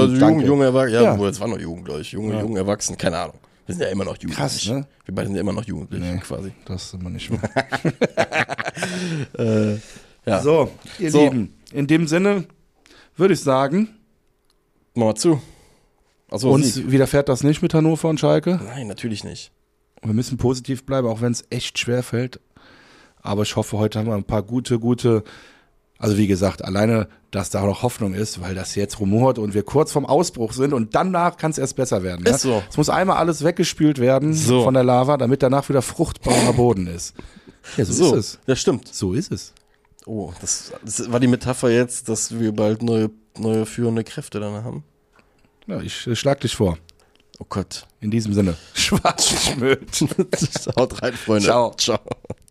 es war noch Jugend, glaube ich. Jung erwachsen, keine Ahnung. Wir sind ja immer noch jugendlich. Krass, ne? Wir beide sind ja immer noch jugendlich, quasi. Das sind wir nicht mehr. Ja. So, ihr Lieben, in dem Sinne würde ich sagen, mach mal zu. Achso, uns widerfährt das nicht mit Hannover und Schalke. Nein, natürlich nicht. Wir müssen positiv bleiben, auch wenn es echt schwer fällt. Aber ich hoffe, heute haben wir ein paar gute, also wie gesagt, alleine, dass da noch Hoffnung ist, weil das jetzt rumort und wir kurz vorm Ausbruch sind und danach kann es erst besser werden. Ne? Ist so. Es muss einmal alles weggespült werden von der Lava, damit danach wieder fruchtbarer Boden ist. Ja, so ist es. Das stimmt. So ist es. Oh, das war die Metapher jetzt, dass wir bald neue neue führende Kräfte dann haben. Ja, ich schlag dich vor. Oh Gott. In diesem Sinne. Schwarzschmöd. Haut rein, Freunde. Ciao. Ciao.